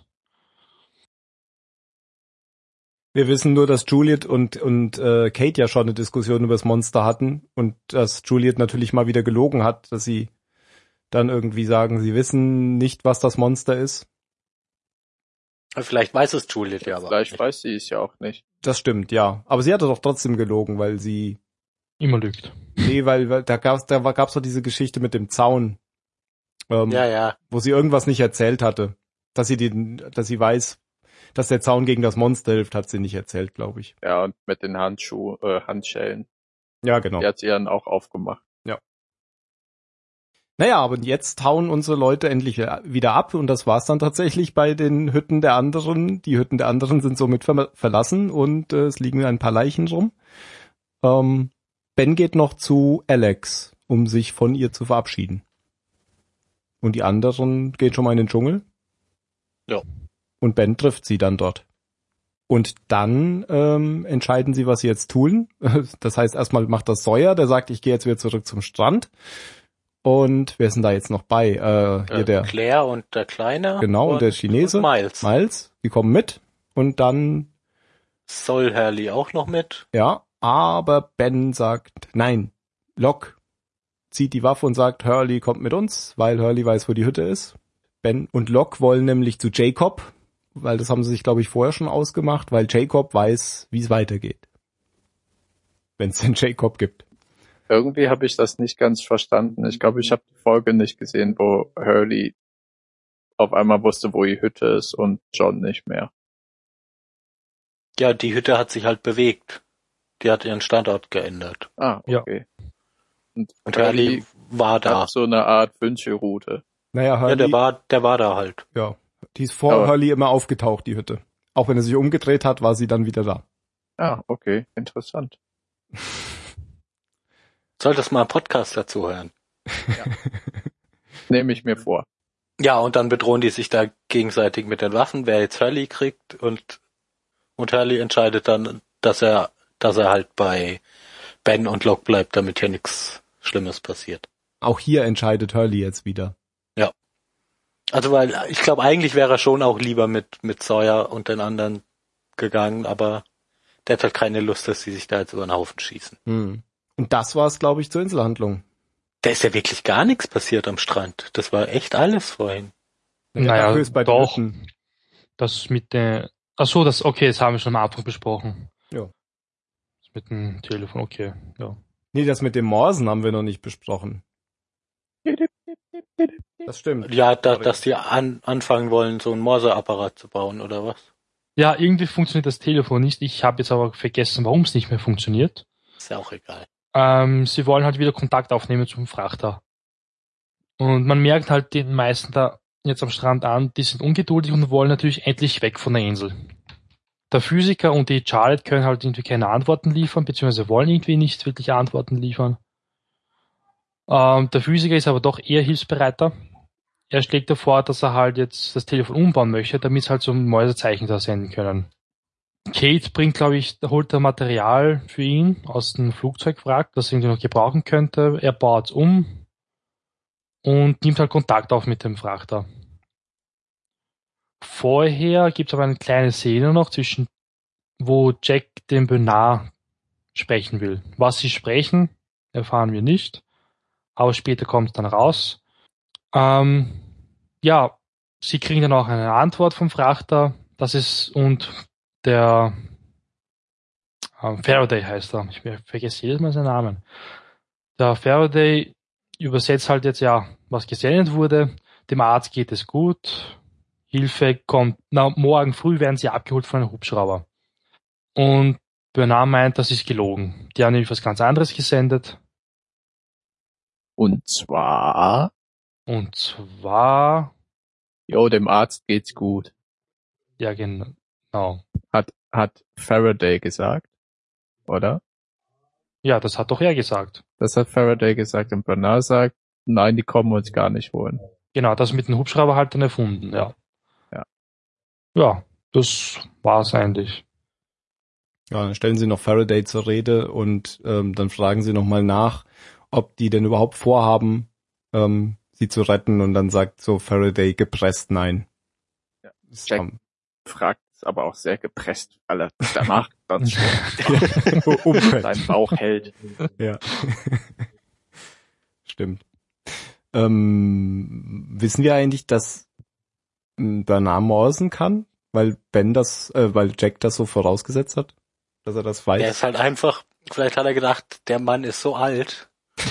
wir wissen nur, dass Juliet und und äh, Kate ja schon eine Diskussion über das Monster hatten und dass Juliet natürlich mal wieder gelogen hat, dass sie dann irgendwie sagen, sie wissen nicht, was das Monster ist. Vielleicht weiß es Juliet ja aber. Vielleicht nicht. weiß sie es ja auch nicht. Das stimmt, ja. Aber sie hatte doch trotzdem gelogen, weil sie Immer lügt. nee, weil, weil da gab's da war, gab's doch diese Geschichte mit dem Zaun, ähm, Ja, ja. wo sie irgendwas nicht erzählt hatte, dass sie den, dass sie weiß, dass der Zaun gegen das Monster hilft, hat sie nicht erzählt, glaube ich. Ja, und mit den Handschuh, äh, Handschellen. Ja, genau. Die hat sie dann auch aufgemacht. Naja, aber jetzt hauen unsere Leute endlich wieder ab und das war's dann tatsächlich bei den Hütten der anderen. Die Hütten der anderen sind somit ver verlassen und äh, es liegen ein paar Leichen rum. Ähm, Ben geht noch zu Alex, um sich von ihr zu verabschieden. Und die anderen gehen schon mal in den Dschungel. Ja. Und Ben trifft sie dann dort. Und dann ähm, entscheiden sie, was sie jetzt tun. Das heißt, erstmal macht das Sawyer, der sagt, ich gehe jetzt wieder zurück zum Strand. Und wer ist denn da jetzt noch bei? Äh, hier Äh, der, Claire und der Kleine. genau, und der Chinese. Und Miles. Miles, die kommen mit. Und dann, Soll Hurley auch noch mit? ja, aber Ben sagt, nein, Locke zieht die Waffe und sagt, Hurley kommt mit uns, weil Hurley weiß, wo die Hütte ist. Ben und Locke wollen nämlich zu Jacob, weil das haben sie sich, glaube ich, vorher schon ausgemacht, weil Jacob weiß, wie es weitergeht. Wenn es den Jacob gibt. Irgendwie habe ich das nicht ganz verstanden. Ich glaube, ich habe die Folge nicht gesehen, wo Hurley auf einmal wusste, wo die Hütte ist und John nicht mehr. Ja, die Hütte hat sich halt bewegt. Die hat ihren Standort geändert. Ah, Ja. okay. Und, Und Hurley war da. hat so eine Art Wünschelroute. Naja, Ja, Hurley, der war, der war da halt. ja, die ist vor Aber- Hurley immer aufgetaucht, die Hütte. Auch wenn er sich umgedreht hat, war sie dann wieder da. Ah, okay, interessant. Solltest mal einen Podcast dazu hören. Nehme ich mir vor. Ja, und dann bedrohen die sich da gegenseitig mit den Waffen, wer jetzt Hurley kriegt und, und Hurley entscheidet dann, dass er, dass er halt bei Ben und Locke bleibt, damit hier nichts Schlimmes passiert. Auch hier entscheidet Hurley jetzt wieder. Also, weil, ich glaube, eigentlich wäre er schon auch lieber mit, mit Sawyer und den anderen gegangen, aber der hat halt keine Lust, dass sie sich da jetzt über den Haufen schießen. Hm. Und das war's, glaube ich, zur Inselhandlung. Da ist ja wirklich gar nichts passiert am Strand. Das war echt alles vorhin. Naja, dafür ist bei den doch. Hütten- Das mit der, ach so, das, okay, das haben wir schon am Anfang besprochen. Ja. Das mit dem Telefon, okay, ja. Nee, das mit dem Morsen haben wir noch nicht besprochen. Das stimmt. Ja, da, Sorry. dass die an, anfangen wollen, so einen Morseapparat zu bauen, oder was? Ja, irgendwie funktioniert das Telefon nicht. Ich habe jetzt aber vergessen, warum es nicht mehr funktioniert. Ist ja auch egal. Ähm, sie wollen halt wieder Kontakt aufnehmen zum Frachter. Und man merkt halt den meisten da jetzt am Strand an, die sind ungeduldig und wollen natürlich endlich weg von der Insel. Der Physiker und die Charlotte können halt irgendwie keine Antworten liefern, beziehungsweise wollen irgendwie nicht wirklich Antworten liefern. Ähm, der Physiker ist aber doch eher hilfsbereiter. Er schlägt davor, dass er halt jetzt das Telefon umbauen möchte, damit sie halt so ein Mäusezeichen da senden können. Kate bringt, glaube ich, holt da Material für ihn aus dem Flugzeugwrack, das er irgendwie noch gebrauchen könnte. Er baut es um und nimmt halt Kontakt auf mit dem Frachter. Vorher gibt es aber eine kleine Szene noch, zwischen wo Jack den Bernard sprechen will. Was sie sprechen, erfahren wir nicht, aber später kommt es dann raus. Ähm, ja, sie kriegen dann auch eine Antwort vom Frachter, das ist, und der ähm, Faraday heißt er, ich vergesse jedes Mal seinen Namen. Der Faraday übersetzt halt jetzt, ja, was gesendet wurde, dem Arzt geht es gut, Hilfe kommt, na, morgen früh werden sie abgeholt von einem Hubschrauber. Und Bernard meint, das ist gelogen. Die haben nämlich was ganz anderes gesendet. Und zwar, Und zwar, jo, dem Arzt geht's gut. ja genau, Hat, hat Faraday gesagt, oder? ja, das hat doch er gesagt. Das hat Faraday gesagt und Bernard sagt, nein, die kommen uns gar nicht holen. Genau, das mit dem Hubschrauber halt dann erfunden, ja. Ja. Ja, das war's eigentlich. Ja, dann stellen sie noch Faraday zur Rede und ähm, dann fragen sie nochmal nach, ob die denn überhaupt vorhaben, ähm, sie zu retten, und dann sagt so Faraday gepresst nein. Ja. Ist Jack am- fragt es aber auch sehr gepresst, weil er danach dann schon Umfällt. seinen Bauch hält. Ja. Stimmt. Ähm, wissen wir eigentlich, dass m, Bernard morsen kann? Weil Ben das, äh, weil Jack das so vorausgesetzt hat? Dass er das weiß? Der ist halt einfach, vielleicht hat er gedacht, der Mann ist so alt.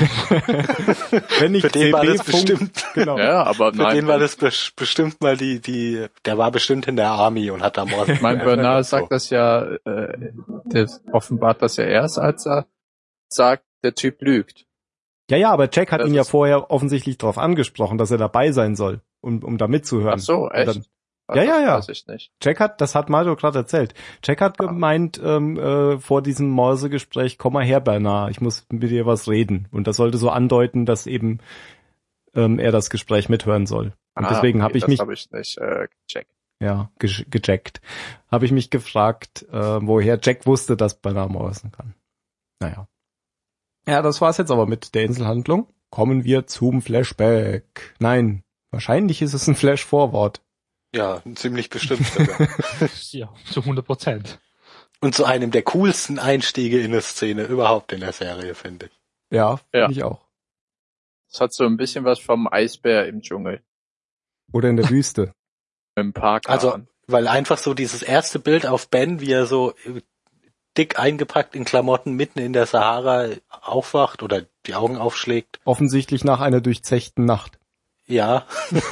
Wenn nicht Für den war das C B-Funk, bestimmt, genau. Ja, aber für nein, den war das bes- bestimmt mal die, die, der war bestimmt in der Army und hat da morgen. mein Bernard sagt das ja, äh, der offenbart das ja erst, als er sagt, der Typ lügt. Ja, ja, aber Jack hat Das ihn ja ist- vorher offensichtlich darauf angesprochen, dass er dabei sein soll, um, um da mitzuhören. Ach so, Und echt? dann- Ach, Ja, ja, das ja. Weiß ich nicht. Jack hat, das hat Mario gerade erzählt. Jack hat Ah. gemeint, ähm, äh, vor diesem Morsegespräch, komm mal her, Bernard, ich muss mit dir was reden. Und das sollte so andeuten, dass eben ähm, er das Gespräch mithören soll. Und Ah, deswegen okay, habe ich das mich, habe ich nicht äh, gecheckt. ja, ge gejackt, habe ich mich gefragt, äh, woher Jack wusste, dass Bernard morsen kann. Naja. Ja, das war's jetzt aber mit der Inselhandlung. Kommen wir zum Flashback. Nein, wahrscheinlich ist es ein Flash-Forward. Ja, ziemlich bestimmt sogar. Ja, zu hundert Prozent. Und zu einem der coolsten Einstiege in eine Szene überhaupt in der Serie, finde ich. Ja, finde Ja. ich auch. Es hat so ein bisschen was vom Eisbär im Dschungel. Oder in der Wüste. Im Park. Also, weil einfach so dieses erste Bild auf Ben, wie er so äh, dick eingepackt in Klamotten mitten in der Sahara aufwacht oder die Augen aufschlägt. Offensichtlich nach einer durchzechten Nacht. Ja.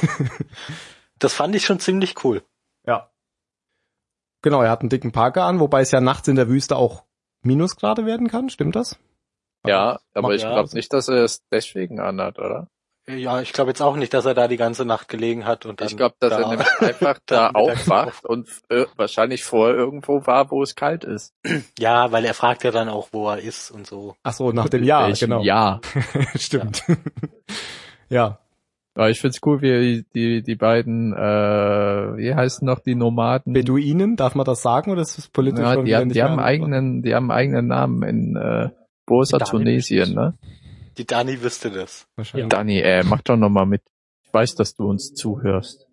Das fand ich schon ziemlich cool. Ja. Genau, er hat einen dicken Parker an, wobei es ja nachts in der Wüste auch Minusgrade werden kann, stimmt das? Ja, aber Macht- ich ja. glaube nicht, dass er es deswegen anhat, oder? Ja, ich glaube jetzt auch nicht, dass er da die ganze Nacht gelegen hat und dann Ich glaube, dass da er nämlich einfach da dann mittags aufwacht und äh, wahrscheinlich vorher irgendwo war, wo es kalt ist. Ja, weil er fragt ja dann auch, wo er ist und so. Ach so, nach dem Jahr, Welchem genau. Jahr. Stimmt. Ja. Aber ich find's cool, wie die die beiden, äh, wie heißen noch die Nomaden? Beduinen, darf man das sagen, oder ist das politisch Ja, schon die wieder haben, nicht die mehr haben angesprochen? eigenen, die haben eigenen Namen in äh, Bursa, Dani Tunesien, wüsste ne? Die Dani wüsste das. Wahrscheinlich. Dani, äh, mach doch noch mal mit. Ich weiß, dass du uns zuhörst.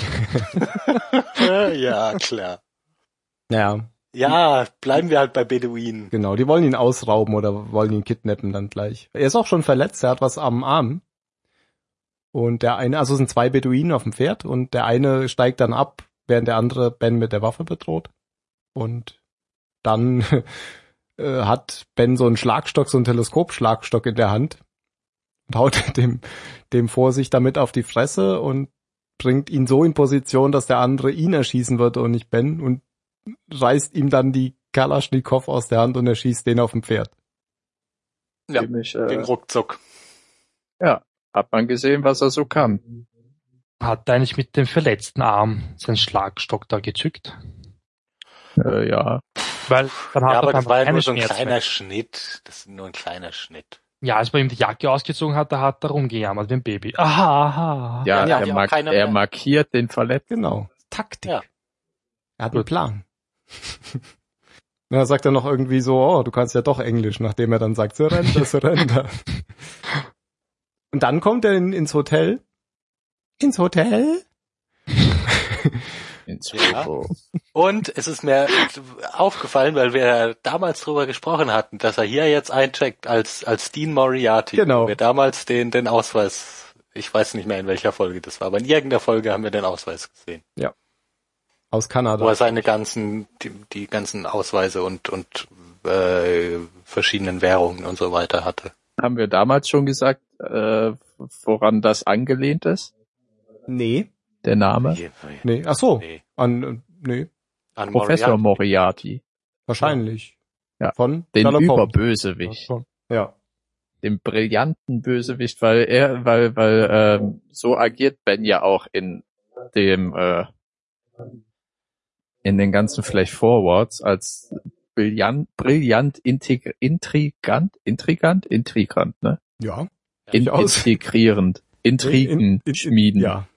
Ja, klar. Ja, Ja, bleiben wir halt bei Beduinen. genau. Die wollen ihn ausrauben oder wollen ihn kidnappen dann gleich. Er ist auch schon verletzt, er hat was am Arm. Und der eine, also es sind zwei Beduinen auf dem Pferd und der eine steigt dann ab, während der andere Ben mit der Waffe bedroht. Und dann äh, hat Ben so einen Schlagstock, so einen Teleskopschlagstock in der Hand und haut dem, dem vor sich damit auf die Fresse und bringt ihn so in Position, dass der andere ihn erschießen wird und nicht Ben und reißt ihm dann die Kalaschnikow aus der Hand und erschießt den auf dem Pferd. Ja, Ziemlich, äh, ging ruckzuck. ja, hat man gesehen, was er so kann. Hat er eigentlich mit dem verletzten Arm seinen Schlagstock da gezückt? Äh, ja, Weil dann hat Ja, er aber dann das war ja keine nur so ein Schmerzen kleiner mehr. Schnitt. Das ist nur ein kleiner Schnitt. Ja, als man ihm die Jacke ausgezogen hat, da hat er rumgejammert wie ein Baby. Aha, aha. ja, Ja, er, ja, mark keiner er mehr. markiert den Verletzten. Genau. Taktik. Ja. Er hat einen Plan. Na, sagt er noch irgendwie so, oh, du kannst ja doch Englisch, nachdem er dann sagt, Surrender, Surrender. Und dann kommt er in, ins Hotel. Ins Hotel? Ins Ja. Hobo. Und es ist mir aufgefallen, weil wir damals drüber gesprochen hatten, dass er hier jetzt eincheckt als, als Dean Moriarty. Genau. Wo wir damals den, den Ausweis, ich weiß nicht mehr in welcher Folge das war, aber in irgendeiner Folge haben wir den Ausweis gesehen. Aus Wo er Kanada. seine ganzen, die, die ganzen Ausweise und, und, äh, verschiedenen Währungen und so weiter hatte. Haben wir damals schon gesagt, äh, woran das angelehnt ist? Nee. Der Name? Nee, Nee. Ach so. nee. An, äh, nee. An Professor Moriarty. Wahrscheinlich. Ja. Von Den Sherlock Holmes. Überbösewicht. Ja. Den brillanten Bösewicht, weil er, weil, weil, ähm, so agiert Ben ja auch in dem, äh, in den ganzen Flash Forwards als brillant, brillant, integ intrigant, intrigant, intrigant, ne? Ja. In, durchaus. integrierend, Intrigen In- in- schmieden. Ja.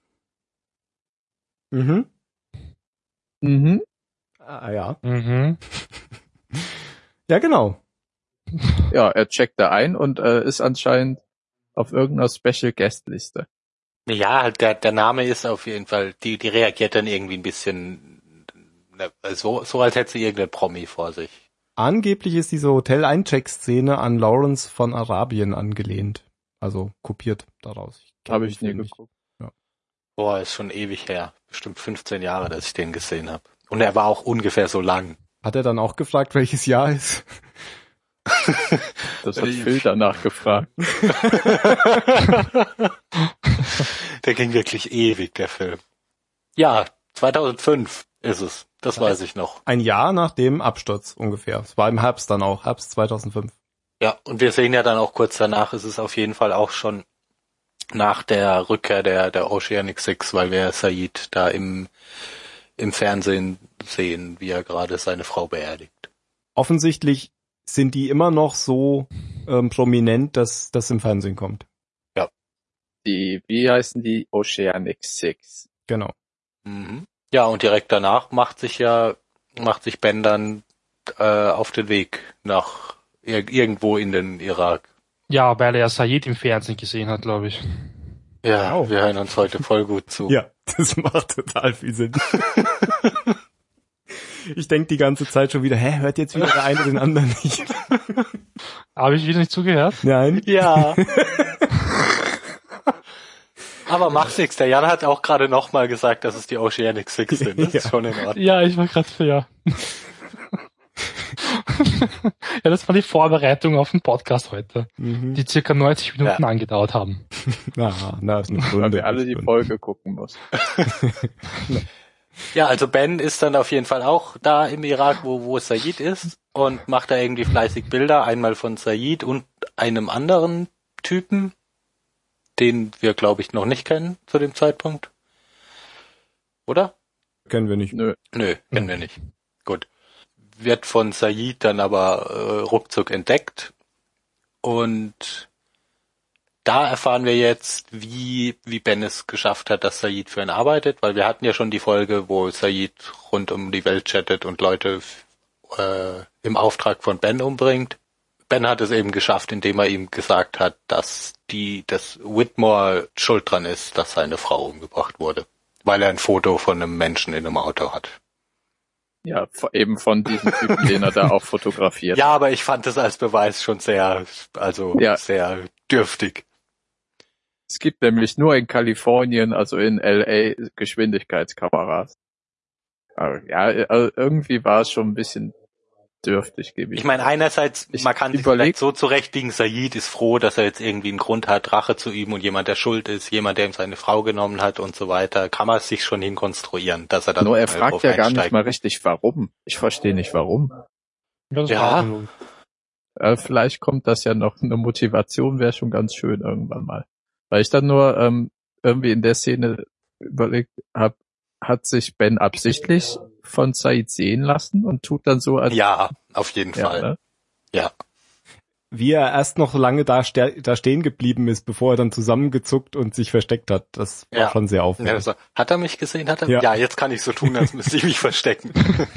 Mhm. Mhm. Ah, ja. Mhm. Ja, genau. Ja, er checkt da ein und äh, ist anscheinend auf irgendeiner Special Guest Liste. Ja, halt der, der Name ist auf jeden Fall, die, die reagiert dann irgendwie ein bisschen, ne, so, so als hätte sie irgendein Promi vor sich. Angeblich ist diese Hotel-Eincheck-Szene an Lawrence von Arabien angelehnt. Also kopiert daraus. kenn Habe den ich nie Film nicht. geguckt. Boah, ist schon ewig her. Bestimmt fünfzehn Jahre, dass ich den gesehen habe. Und er war auch ungefähr so lang. Hat er dann auch gefragt, welches Jahr ist? Das hat Phil danach gefragt. Der ging wirklich ewig, der Film. Ja, zweitausendfünf ist es. Das weiß ich noch. Ein Jahr nach dem Absturz ungefähr. Es war im Herbst dann auch, Herbst zweitausendfünf. Ja, und wir sehen ja dann auch kurz danach, ist es auf jeden Fall auch schon nach der Rückkehr der, der Oceanic Six, weil wir Sayid da im, im Fernsehen sehen, wie er gerade seine Frau beerdigt. Offensichtlich sind die immer noch so ähm, prominent, dass das im Fernsehen kommt. Die, wie heißen die? Oceanic Six. Genau. Mhm. Ja, und direkt danach macht sich ja, macht sich Ben dann äh, auf den Weg nach ir- irgendwo in den Irak. Ja, weil er Sayid im Fernsehen gesehen hat, glaube ich. Ja, Wow. wir hören uns heute voll gut zu. Ja, das macht total viel Sinn. Ich denke die ganze Zeit schon wieder, hä, hört jetzt wieder der eine den anderen nicht? Habe ich wieder nicht zugehört? Nein. Ja. Aber macht's nix. Der Jan hat auch gerade nochmal gesagt, dass es die Oceanic Six sind. Das Ja. ist schon in Ordnung. Ja, ich war gerade für ja. Ja, das war die Vorbereitung auf den Podcast heute, Mhm. die circa neunzig Minuten Ja. angedauert haben. Na, na, ist eine Weil Stunde. wir alle die Stunde. Folge gucken mussten. Ja, also Ben ist dann auf jeden Fall auch da im Irak, wo, wo Sayid ist und macht da irgendwie fleißig Bilder. Einmal von Sayid und einem anderen Typen, den wir, glaube ich, noch nicht kennen zu dem Zeitpunkt. Oder? Kennen wir nicht. Nö. Nö, kennen wir nicht. Gut. Wird von Sayid dann aber äh, ruckzuck entdeckt. Und da erfahren wir jetzt, wie, wie Ben es geschafft hat, dass Sayid für ihn arbeitet, weil wir hatten ja schon die Folge, wo Sayid rund um die Welt chattet und Leute äh, im Auftrag von Ben umbringt. Ben hat es eben geschafft, indem er ihm gesagt hat, dass die, dass Whitmore schuld dran ist, dass seine Frau umgebracht wurde, weil er ein Foto von einem Menschen in einem Auto hat. Ja, v- eben von diesem Typen, den er da auch fotografiert. Ja, aber ich fand es als Beweis schon sehr, also Ja. sehr dürftig. Es gibt nämlich nur in Kalifornien, also in L A, Geschwindigkeitskameras. Aber ja, also irgendwie war es schon ein bisschen dürftig, gebe ich. Ich meine, einerseits, Ich man kann sich überleg- vielleicht so zurechtbiegen, Sayid ist froh, dass er jetzt irgendwie einen Grund hat, Rache zu üben und jemand, der schuld ist, jemand, der ihm seine Frau genommen hat und so weiter, kann man sich schon hinkonstruieren, dass er dann Nur er schnell fragt drauf ja gar einsteigt. nicht mal richtig, warum. Ich verstehe nicht, warum. Ja, das Ja. war auch logisch. Äh, vielleicht kommt das ja noch, eine Motivation wäre schon ganz schön irgendwann mal. Weil ich dann nur ähm, irgendwie in der Szene überlegt habe, hat sich Ben absichtlich von Sayid sehen lassen und tut dann so, als Ja, auf jeden ja, Fall. ne? Ja. Wie er erst noch lange da, ste da stehen geblieben ist, bevor er dann zusammengezuckt und sich versteckt hat. Das war Ja. schon sehr Ja, auffällig. also, hat er mich gesehen? Hat er? Ja. Ja, jetzt kann ich so tun, als müsste ich mich verstecken.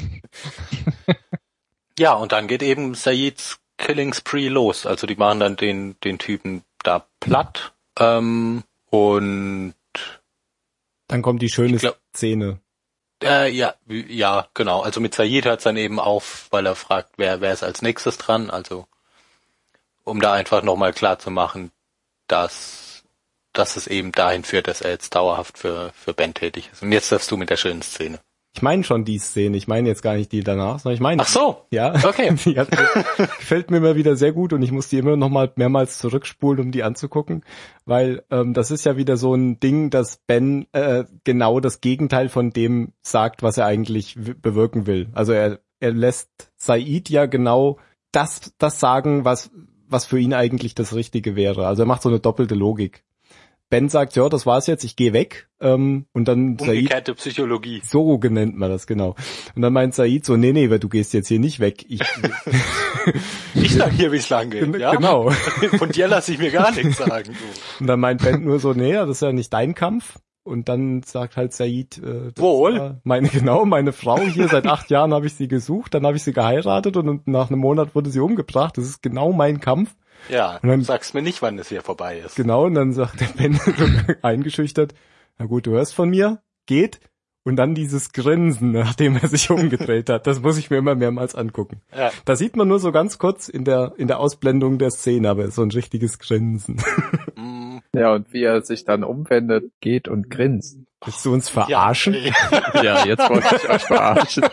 Ja, und dann geht eben Sayids Killing Spree los. Also die machen dann den den Typen da platt. Ähm, und Dann kommt die schöne Ich glaub- Szene. äh, ja, wie- ja, genau. Also mit Sayid hört's dann eben auf, weil er fragt, wer wer ist als nächstes dran. Also um da einfach nochmal klar zu machen, dass dass es eben dahin führt, dass er jetzt dauerhaft für für Ben tätig ist. Und jetzt darfst du mit der schönen Szene. Ich meine schon die Szene. Ich meine jetzt gar nicht die danach, sondern ich meine. Ach so. Ja. Okay. Die hat, gefällt mir immer wieder sehr gut und ich muss die immer noch mal mehrmals zurückspulen, um die anzugucken, weil ähm, das ist ja wieder so ein Ding, dass Ben äh, genau das Gegenteil von dem sagt, was er eigentlich w- bewirken will. Also er er lässt Sayid ja genau das das sagen, was was für ihn eigentlich das Richtige wäre. Also er macht so eine doppelte Logik. Ben sagt, ja, das war's jetzt, ich gehe weg. Ähm, und dann Sayid, Umgekehrte Psychologie. so nennt man das, genau. Und dann meint Sayid so, nee, nee, weil du gehst jetzt hier nicht weg. Ich, Ich sag hier, wie es lang geht. Ja? Genau. Von dir lasse ich mir gar nichts sagen. Du. Und dann meint Ben nur so, nee, das ist ja nicht dein Kampf. Und dann sagt halt Sayid, äh, das Wohl. war meine, genau, meine Frau hier, seit acht Jahren habe ich sie gesucht, dann habe ich sie geheiratet und nach einem Monat wurde sie umgebracht. Das ist genau mein Kampf. Ja, Und dann- du sagst mir nicht, wann es hier vorbei ist. Genau, und dann sagt der Ben so eingeschüchtert, na gut, du hörst von mir, geht. Und dann dieses Grinsen, nachdem er sich umgedreht hat, das muss ich mir immer mehrmals angucken. Ja. Da sieht man nur so ganz kurz in der in der Ausblendung der Szene, aber so ein richtiges Grinsen. Mm, Ja, und wie er sich dann umwendet, geht und grinst. Willst du uns verarschen? Ja, Ja, jetzt wollte ich euch verarschen.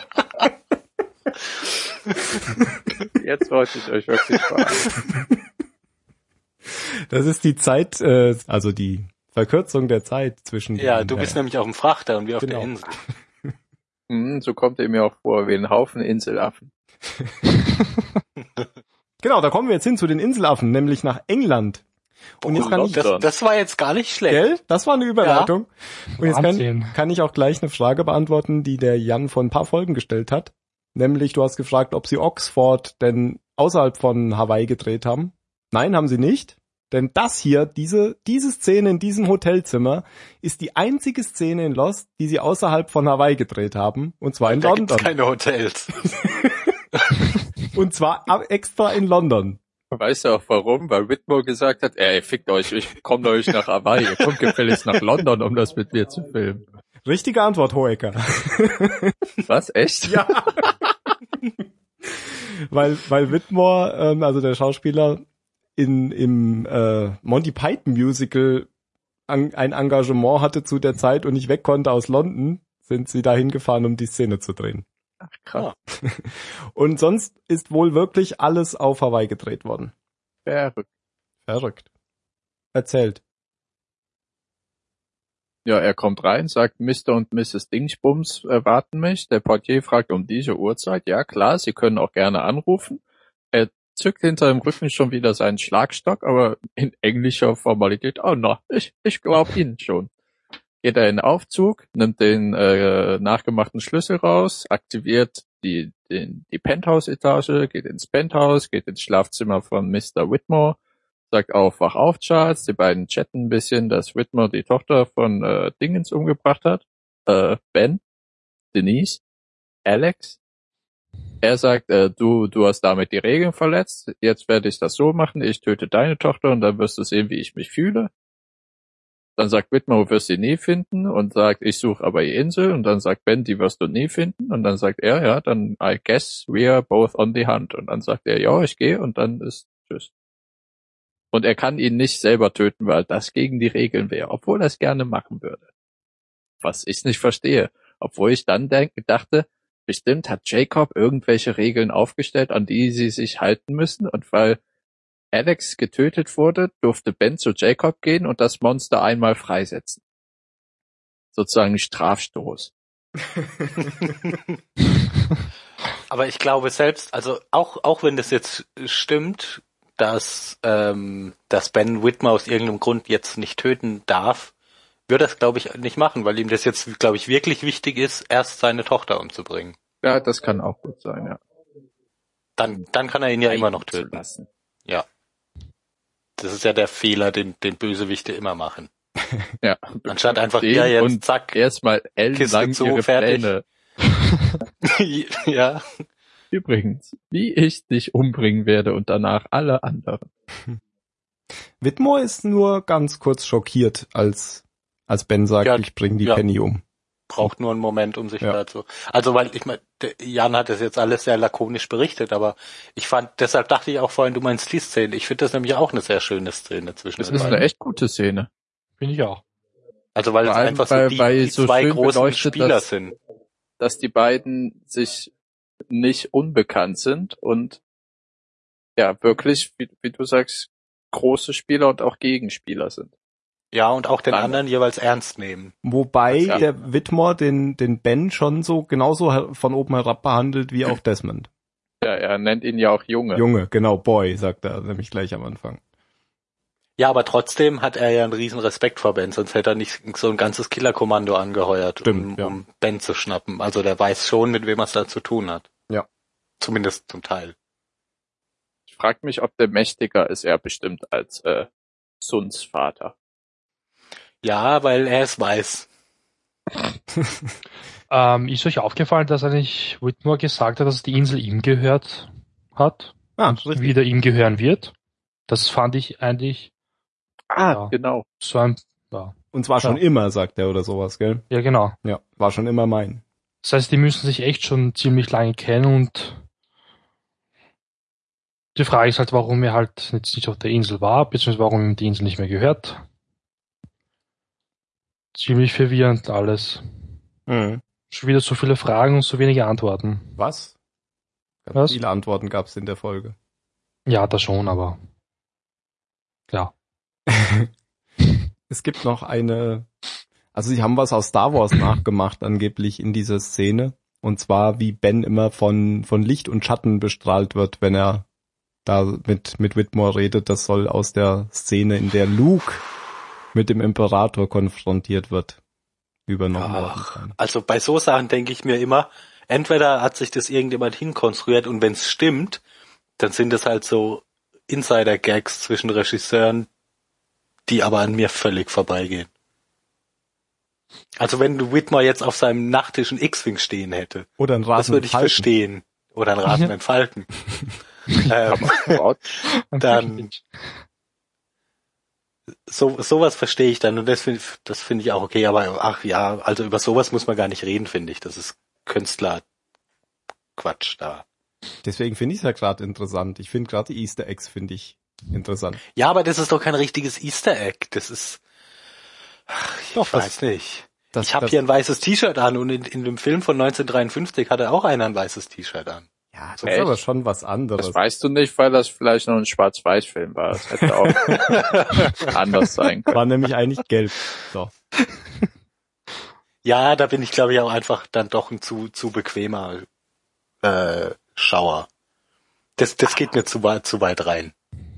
Jetzt wollte ich euch wirklich verarschen. Das ist die Zeit, äh, also die Verkürzung der Zeit zwischen ja, den- du bist nämlich auf dem Frachter und wir auf Genau. der Insel. Hm, so kommt er mir auch vor, wie ein Haufen Inselaffen. Genau, da kommen wir jetzt hin zu den Inselaffen, nämlich nach England. Und jetzt kann ich, Das, das war jetzt gar nicht schlecht. gell? Das war eine Überleitung. Und jetzt kann, Wahnsinn. kann ich auch gleich eine Frage beantworten, die der Jan vor ein paar Folgen gestellt hat. Nämlich, du hast gefragt, ob sie Oxford denn außerhalb von Hawaii gedreht haben. Nein, haben sie nicht. Denn das hier, diese, diese Szene in diesem Hotelzimmer, ist die einzige Szene in Lost, die sie außerhalb von Hawaii gedreht haben. Und zwar in Da gibt's London. keine Hotels. Und zwar ab- extra in London. Weißt du auch warum? Weil Whitmore gesagt hat, ey, fickt euch, ich komme euch nach Hawaii, ihr kommt gefälligst nach London, um das mit mir zu filmen. Richtige Antwort, Hoeker. Was? Echt? Ja. weil, weil Whitmore, ähm, also der Schauspieler, in, im äh, Monty Python Musical an, ein Engagement hatte zu der Zeit und nicht weg konnte aus London, sind sie dahin gefahren, um die Szene zu drehen. Ach, krass. Und sonst ist wohl wirklich alles auf Hawaii gedreht worden. Verrückt. Verrückt. Erzählt. Ja, er kommt rein, sagt, Mister und Misses Dingsbums erwarten mich. Der Portier fragt um diese Uhrzeit. Ja, klar, Sie können auch gerne anrufen. Er zückt hinter dem Rücken schon wieder seinen Schlagstock, aber in englischer Formalität. Oh, na, ich, ich glaube Ihnen schon. Geht er in den Aufzug, nimmt den äh, nachgemachten Schlüssel raus, aktiviert die, den, die Penthouse-Etage, geht ins Penthouse, geht ins Schlafzimmer von Mister Whitmore, sagt auf, wach auf, Charles. Die beiden chatten ein bisschen, dass Whitmore die Tochter von äh, Dingens umgebracht hat. Äh, Ben, Denise, Alex. Er sagt, äh, du, du hast damit die Regeln verletzt. Jetzt werde ich das so machen. Ich töte deine Tochter und dann wirst du sehen, wie ich mich fühle. Dann sagt Whitmore, du wirst sie nie finden und sagt, ich suche aber die Insel. Und dann sagt Ben, die wirst du nie finden. Und dann sagt er, ja, dann I guess we are both on the hunt. Und dann sagt er, ja, ich gehe und dann ist tschüss. Und er kann ihn nicht selber töten, weil das gegen die Regeln wäre, obwohl er es gerne machen würde. Was ich nicht verstehe. Obwohl ich dann denk, dachte, bestimmt hat Jacob irgendwelche Regeln aufgestellt, an die sie sich halten müssen. Und weil Alex getötet wurde, durfte Ben zu Jacob gehen und das Monster einmal freisetzen. Sozusagen ein Strafstoß. Aber ich glaube selbst, also auch auch wenn das jetzt stimmt, dass ähm, dass Ben Whitmore aus irgendeinem Grund jetzt nicht töten darf, würde das glaube ich nicht machen, weil ihm das jetzt glaube ich wirklich wichtig ist, erst seine Tochter umzubringen. Ja, das kann auch gut sein, ja. Dann dann kann er ihn ja immer noch Zu töten. lassen. Ja. Das ist ja der Fehler, den den Bösewichte immer machen. Ja. Anstatt einfach Den ja jetzt und zack. erstmal ellenlang Kiste zu, ihre fertig. Pläne. Ja. Übrigens, wie ich dich umbringen werde und danach alle anderen. Whitmore ist nur ganz kurz schockiert, als als Ben sagt, Ja, ich bring die ja. Penny um. Braucht nur einen Moment, um sich Ja. dazu. Also weil ich meine, Jan hat das jetzt alles sehr lakonisch berichtet, aber ich fand, deshalb dachte ich auch vorhin, du meinst die Szene. Ich finde das nämlich auch eine sehr schöne Szene zwischen Das den ist beiden. eine echt gute Szene. Finde ich auch. Also weil Vor es allem, einfach so weil- die, weil die so zwei schön großen beleuchtet, Spieler dass- sind. Dass die beiden sich nicht unbekannt sind und ja, wirklich, wie, wie du sagst, große Spieler und auch Gegenspieler sind. Ja, und auch den Dann- anderen jeweils ernst nehmen. Wobei Ja. der Whitmore den den Ben schon so genauso her- von oben herab behandelt wie auch Desmond. Ja, er nennt ihn ja auch Junge. Junge, genau, Boy, sagt er nämlich gleich am Anfang. Ja, aber trotzdem hat er ja einen riesen Respekt vor Ben, sonst hätte er nicht so ein ganzes Killerkommando angeheuert, Stimmt, um, ja. um Ben zu schnappen. Also der weiß schon, mit wem er es da zu tun hat. Ja. Zumindest zum Teil. Ich frage mich, ob der mächtiger ist er bestimmt als äh, Suns Vater. Ja, weil er es weiß. Ähm, ist euch aufgefallen, dass eigentlich Whitmore gesagt hat, dass die Insel ihm gehört hat Ah, und richtig. wieder ihm gehören wird? Das fand ich eigentlich Ah, Ja. genau. so ein, ja, Und zwar schon Ja. immer, sagt er oder sowas, gell? ja genau. Ja, war schon immer mein. Das heißt, die müssen sich echt schon ziemlich lange kennen und die Frage ist halt, warum er halt jetzt nicht auf der Insel war, beziehungsweise warum ihm die Insel nicht mehr gehört. Ziemlich verwirrend alles. Mhm. Schon wieder so viele Fragen und so wenige Antworten. Was? Ganz Was? viele Antworten gab's in der Folge. Ja, das schon, aber ja. Es gibt noch eine, also sie haben was aus Star Wars nachgemacht angeblich in dieser Szene. Und zwar, wie Ben immer von, von Licht und Schatten bestrahlt wird, wenn er da mit, mit Whitmore redet. Das soll aus der Szene, in der Luke mit dem Imperator konfrontiert wird, übernommen worden Ach, sein. also bei so Sachen denke ich mir immer, entweder hat sich das irgendjemand hinkonstruiert und wenn es stimmt, dann sind es halt so Insider-Gags zwischen Regisseuren, die aber an mir völlig vorbeigehen. Also wenn du Whitmore jetzt auf seinem Nachttisch ein X-Wing stehen hätte, Oder ein das rasenden würde ich Falken. verstehen. Oder einen rasenden Falken. ähm, Dann- so sowas verstehe ich dann und das finde das finde ich auch okay, aber ach ja, also über sowas muss man gar nicht reden, finde ich. Das ist Künstler Quatsch da. Deswegen finde ich es ja gerade interessant. Ich finde gerade die Easter Eggs finde ich interessant. Ja, aber das ist doch kein richtiges Easter Egg. Das ist ach, ich Doch, das- weiß nicht. Das, Ich habe das, hier ein weißes T-Shirt an und in, in dem Film von neunzehnhundertdreiundfünfzig hatte auch einer ein weißes T-Shirt an. ja, das Echt? ist aber schon was anderes. Das weißt du nicht, weil das vielleicht noch ein Schwarz-Weiß-Film war. Das hätte auch anders sein können. War nämlich eigentlich gelb. So. Ja, da bin ich glaube ich auch einfach dann doch ein zu zu bequemer äh, Schauer. Das das geht mir zu weit zu weit rein.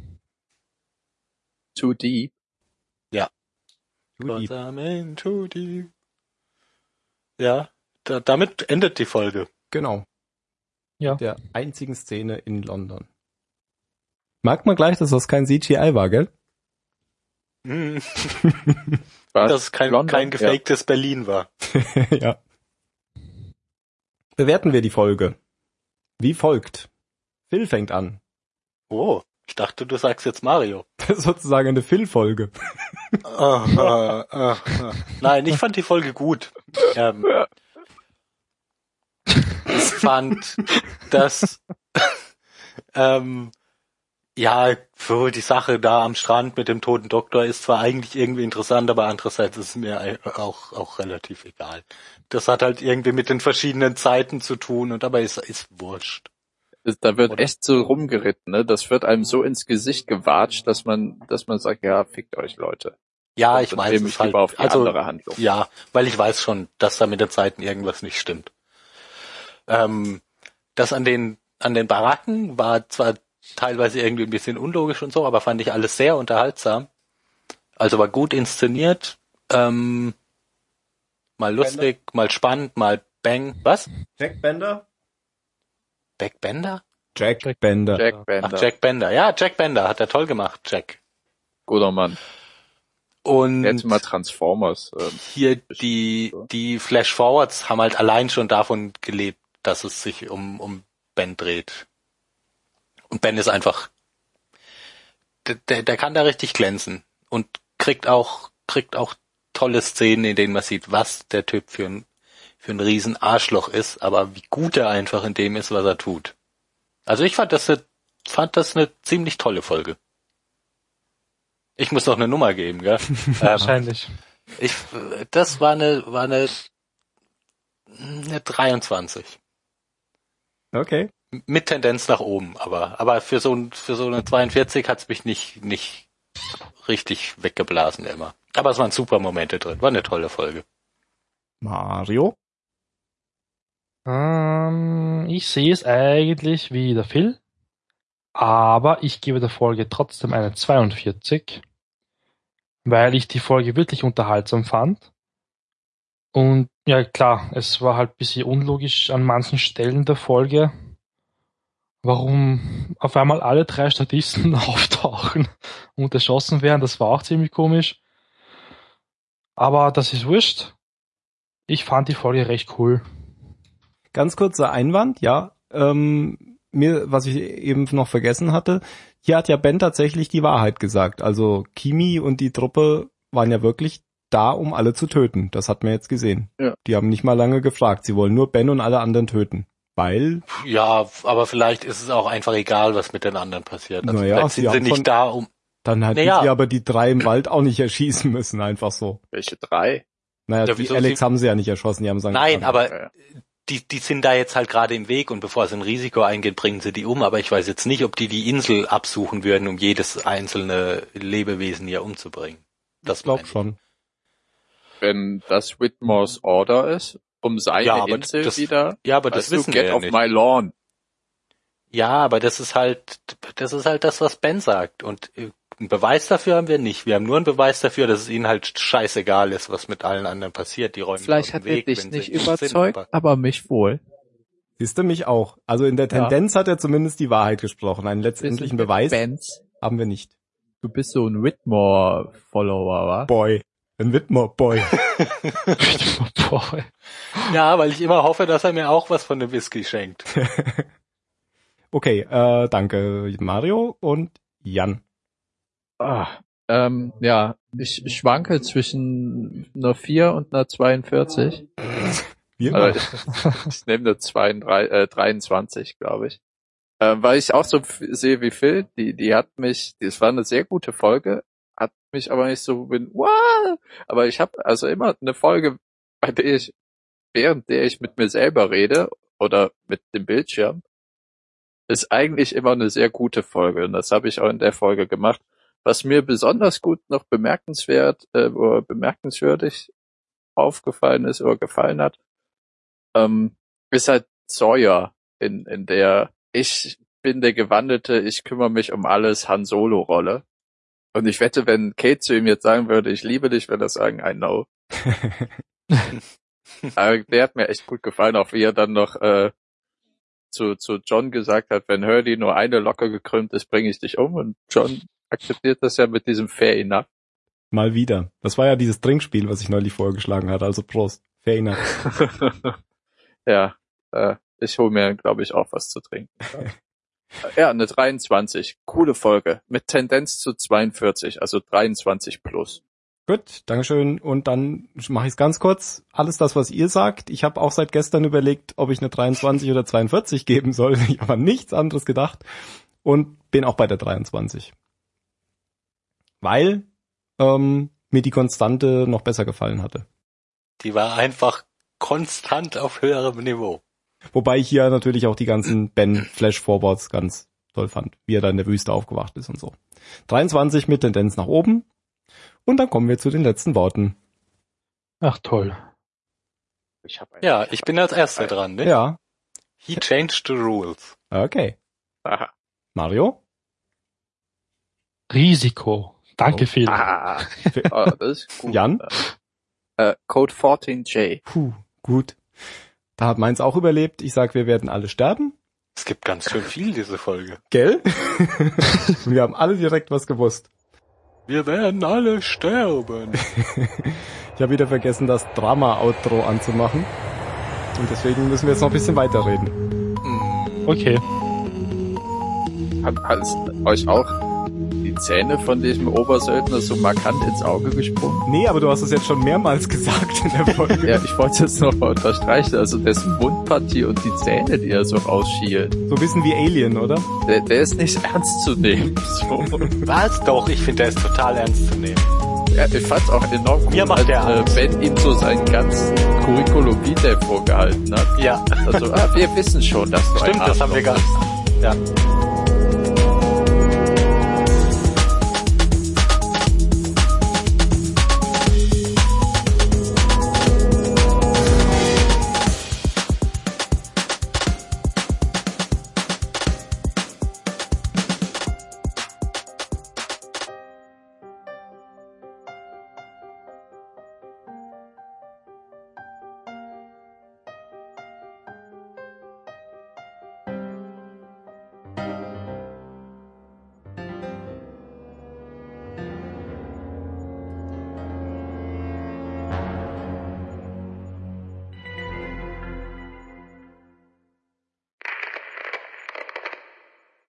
Too deep. Judy. Cause I'm in too deep. Ja, da, damit endet die Folge. Genau. Ja. Der einzigen Szene in London. Merkt man gleich, dass das kein C G I war, gell? Hm, Was? dass es kein, London? kein gefaktes Berlin war. Ja. Bewerten wir die Folge. Wie folgt. Phil fängt an. Oh, ich dachte, du sagst jetzt Mario. Das ist sozusagen eine Phil-Folge. Ah, ah, ah, ah. Nein, ich fand die Folge gut. Ähm, ich fand, dass ähm, Ja, so die Sache da am Strand mit dem toten Doktor ist zwar eigentlich irgendwie interessant, aber andererseits ist es mir auch auch relativ egal. Das hat halt irgendwie mit den verschiedenen Zeiten zu tun und dabei ist ist wurscht. Da wird Oder? echt so rumgeritten, ne? Das wird einem so ins Gesicht gewatscht, dass man, dass man sagt, ja, fickt euch, Leute. Ja, Und ich dann weiß nehme es ich halt. lieber auf die Also andere Handlung. ja, weil ich weiß schon, dass da mit den Zeiten irgendwas nicht stimmt. Ähm, das an den an den Baracken war zwar teilweise irgendwie ein bisschen unlogisch und so, aber fand ich alles sehr unterhaltsam. Also war gut inszeniert, ähm, mal lustig, Bender. Mal spannend, mal bang. Was? Jack Bender? Jack Bender? Jack Bender. Jack Bender. Ach, Jack Bender. Ja, Jack Bender hat er toll gemacht, Jack. Guter Mann. Und jetzt mal Transformers. Ähm, hier die die Flash Forwards haben halt allein schon davon gelebt, dass es sich um um Ben dreht. Und Ben ist einfach, der, der, der kann da richtig glänzen und kriegt auch, kriegt auch tolle Szenen, in denen man sieht, was der Typ für ein, für ein riesen Arschloch ist, aber wie gut er einfach in dem ist, was er tut. Also ich fand das eine, fand das eine ziemlich tolle Folge. Ich muss noch eine Nummer geben, gell? Wahrscheinlich. Ähm, ich, das war eine, war eine, eine dreiundzwanzig. Okay. Mit Tendenz nach oben, aber aber für so ein für so eine zweiundvierzig hat's mich nicht nicht richtig weggeblasen immer. Aber es waren super Momente drin, war eine tolle Folge. Mario? Ähm, ich sehe es eigentlich wie der Phil, aber ich gebe der Folge trotzdem eine zweiundvierzig, weil ich die Folge wirklich unterhaltsam fand. Und ja klar, es war halt ein bisschen unlogisch an manchen Stellen der Folge, warum auf einmal alle drei Statisten auftauchen und erschossen werden. Das war auch ziemlich komisch. Aber das ist wurscht. Ich fand die Folge recht cool. Ganz kurzer Einwand, ja. Ähm, mir, was ich eben noch vergessen hatte, hier hat ja Ben tatsächlich die Wahrheit gesagt. Also Kimi und die Truppe waren ja wirklich da, um alle zu töten. Das hat man jetzt gesehen. Ja. Die haben nicht mal lange gefragt. Sie wollen nur Ben und alle anderen töten. Weil? Ja, aber vielleicht ist es auch einfach egal, was mit den anderen passiert. Also naja, vielleicht sind sie nicht da, um... Dann hätten naja. sie aber die drei im Wald auch nicht erschießen müssen, einfach so. Welche drei? Naja, Ja, die wieso Alex sie- haben sie ja nicht erschossen, die haben sagen Nein, können. aber Ja. die die sind da jetzt halt gerade im Weg und bevor sie ein Risiko eingehen, bringen sie die um. Aber ich weiß jetzt nicht, ob die die Insel absuchen würden, um jedes einzelne Lebewesen hier umzubringen. Das Ich glaube meine ich. schon. Wenn das Whitmores Order ist, um seine Ja, aber Insel das- wieder, Ja, aber das weißt du, wissen wir get ja off nicht. my lawn. Ja, aber das ist halt, das ist halt das, was Ben sagt. Und äh, einen Beweis dafür haben wir nicht. Wir haben nur einen Beweis dafür, dass es ihnen halt scheißegal ist, was mit allen anderen passiert. Die räumen Vielleicht aus hat dem er Weg, dich wenn sie nicht sind, überzeugt, aber- aber mich wohl. Siehst du mich auch. Also in der Ja. Tendenz hat er zumindest die Wahrheit gesprochen. Einen letztendlichen Beweis Benz. haben wir nicht. Du bist so ein Whitmore-Follower, wa? Boy. Ein Whitmore-Boy. Boah. Ja, weil ich immer hoffe, dass er mir auch was von dem Whisky schenkt. Okay, äh, danke Mario und Jan. Ah, ähm, ja, ich schwanke zwischen einer vier und einer zweiundvierzig. Wie immer. Also, ich nehme eine zweiunddreißig, äh, dreiundzwanzig, glaube ich. Äh, weil ich auch so f- sehe wie Phil, die, die hat mich, das war eine sehr gute Folge, hat mich aber nicht so, bin, wow! Aber ich habe also immer eine Folge, bei der ich, während der ich mit mir selber rede oder mit dem Bildschirm, ist eigentlich immer eine sehr gute Folge. Und das habe ich auch in der Folge gemacht. Was mir besonders gut noch bemerkenswert äh, oder bemerkenswürdig aufgefallen ist oder gefallen hat, ähm, ist halt Sawyer, in, in der ich bin der gewandelte, ich kümmere mich um alles Han Solo-Rolle. Und ich wette, wenn Kate zu ihm jetzt sagen würde, ich liebe dich, würde er sagen, I know. Aber der hat mir echt gut gefallen, auch wie er dann noch äh, zu, zu John gesagt hat, wenn Hurley nur eine Locke gekrümmt ist, bringe ich dich um. Und John akzeptiert das ja mit diesem Fair enough. Mal wieder. Das war ja dieses Trinkspiel, was ich neulich vorgeschlagen hatte. Also Prost. Fair enough. Ja, äh, ich hole mir, glaube ich, auch was zu trinken. Ja, eine dreiundzwanzig. Coole Folge. Mit Tendenz zu zweiundvierzig, also dreiundzwanzig plus. Gut, Dankeschön. Und dann mache ich es ganz kurz. Alles das, was ihr sagt. Ich habe auch seit gestern überlegt, ob ich eine dreiundzwanzig oder zweiundvierzig geben soll. Ich habe an nichts anderes gedacht. und bin auch bei der dreiundzwanzig. Weil ähm, mir die Konstante noch besser gefallen hatte. Die war einfach konstant auf höherem Niveau. Wobei ich hier natürlich auch die ganzen Ben-Flash-Forwards ganz toll fand, wie er da in der Wüste aufgewacht ist und so. dreiundzwanzig mit Tendenz nach oben. Und dann kommen wir zu den letzten Worten. Ach toll. Ich hab einen, Ja, hab ich bin einen. als Erster dran, ne? Ja, He changed the rules. okay. Aha. Mario? Risiko. Danke, Oh. Phil. Ah, oh, das ist gut. Jan? Äh, Code vierzehn J. Puh, gut. Da hat meins auch überlebt. Ich sag, wir werden alle sterben. Es gibt ganz schön viel, diese Folge. Gell? Und wir haben alle direkt was gewusst. Wir werden alle sterben. Ich habe wieder vergessen, das Drama-Outro anzumachen. Und deswegen müssen wir jetzt noch ein bisschen weiterreden. Okay. Hat, hat es euch auch die Zähne von diesem Obersöldner so markant ins Auge gesprungen? Nee, aber du hast es jetzt schon mehrmals gesagt in der Folge. Ja, ich wollte es noch mal unterstreichen. Also dessen Mundpartie und die Zähne, die er so rausschielt, So ein bisschen wie Alien, oder? der, der ist nicht ernst zu nehmen. So. Was doch? Ich finde, der ist total ernst zu nehmen. Ja, ich fand's auch enorm Mir cool, macht als der äh, Angst. Ben ihm so sein ganzen Curriculum vitae vorgehalten hat. Ja, Also, ah, wir wissen schon, dass du stimmt, ein das haben wir Arschloch gar bist. Ja.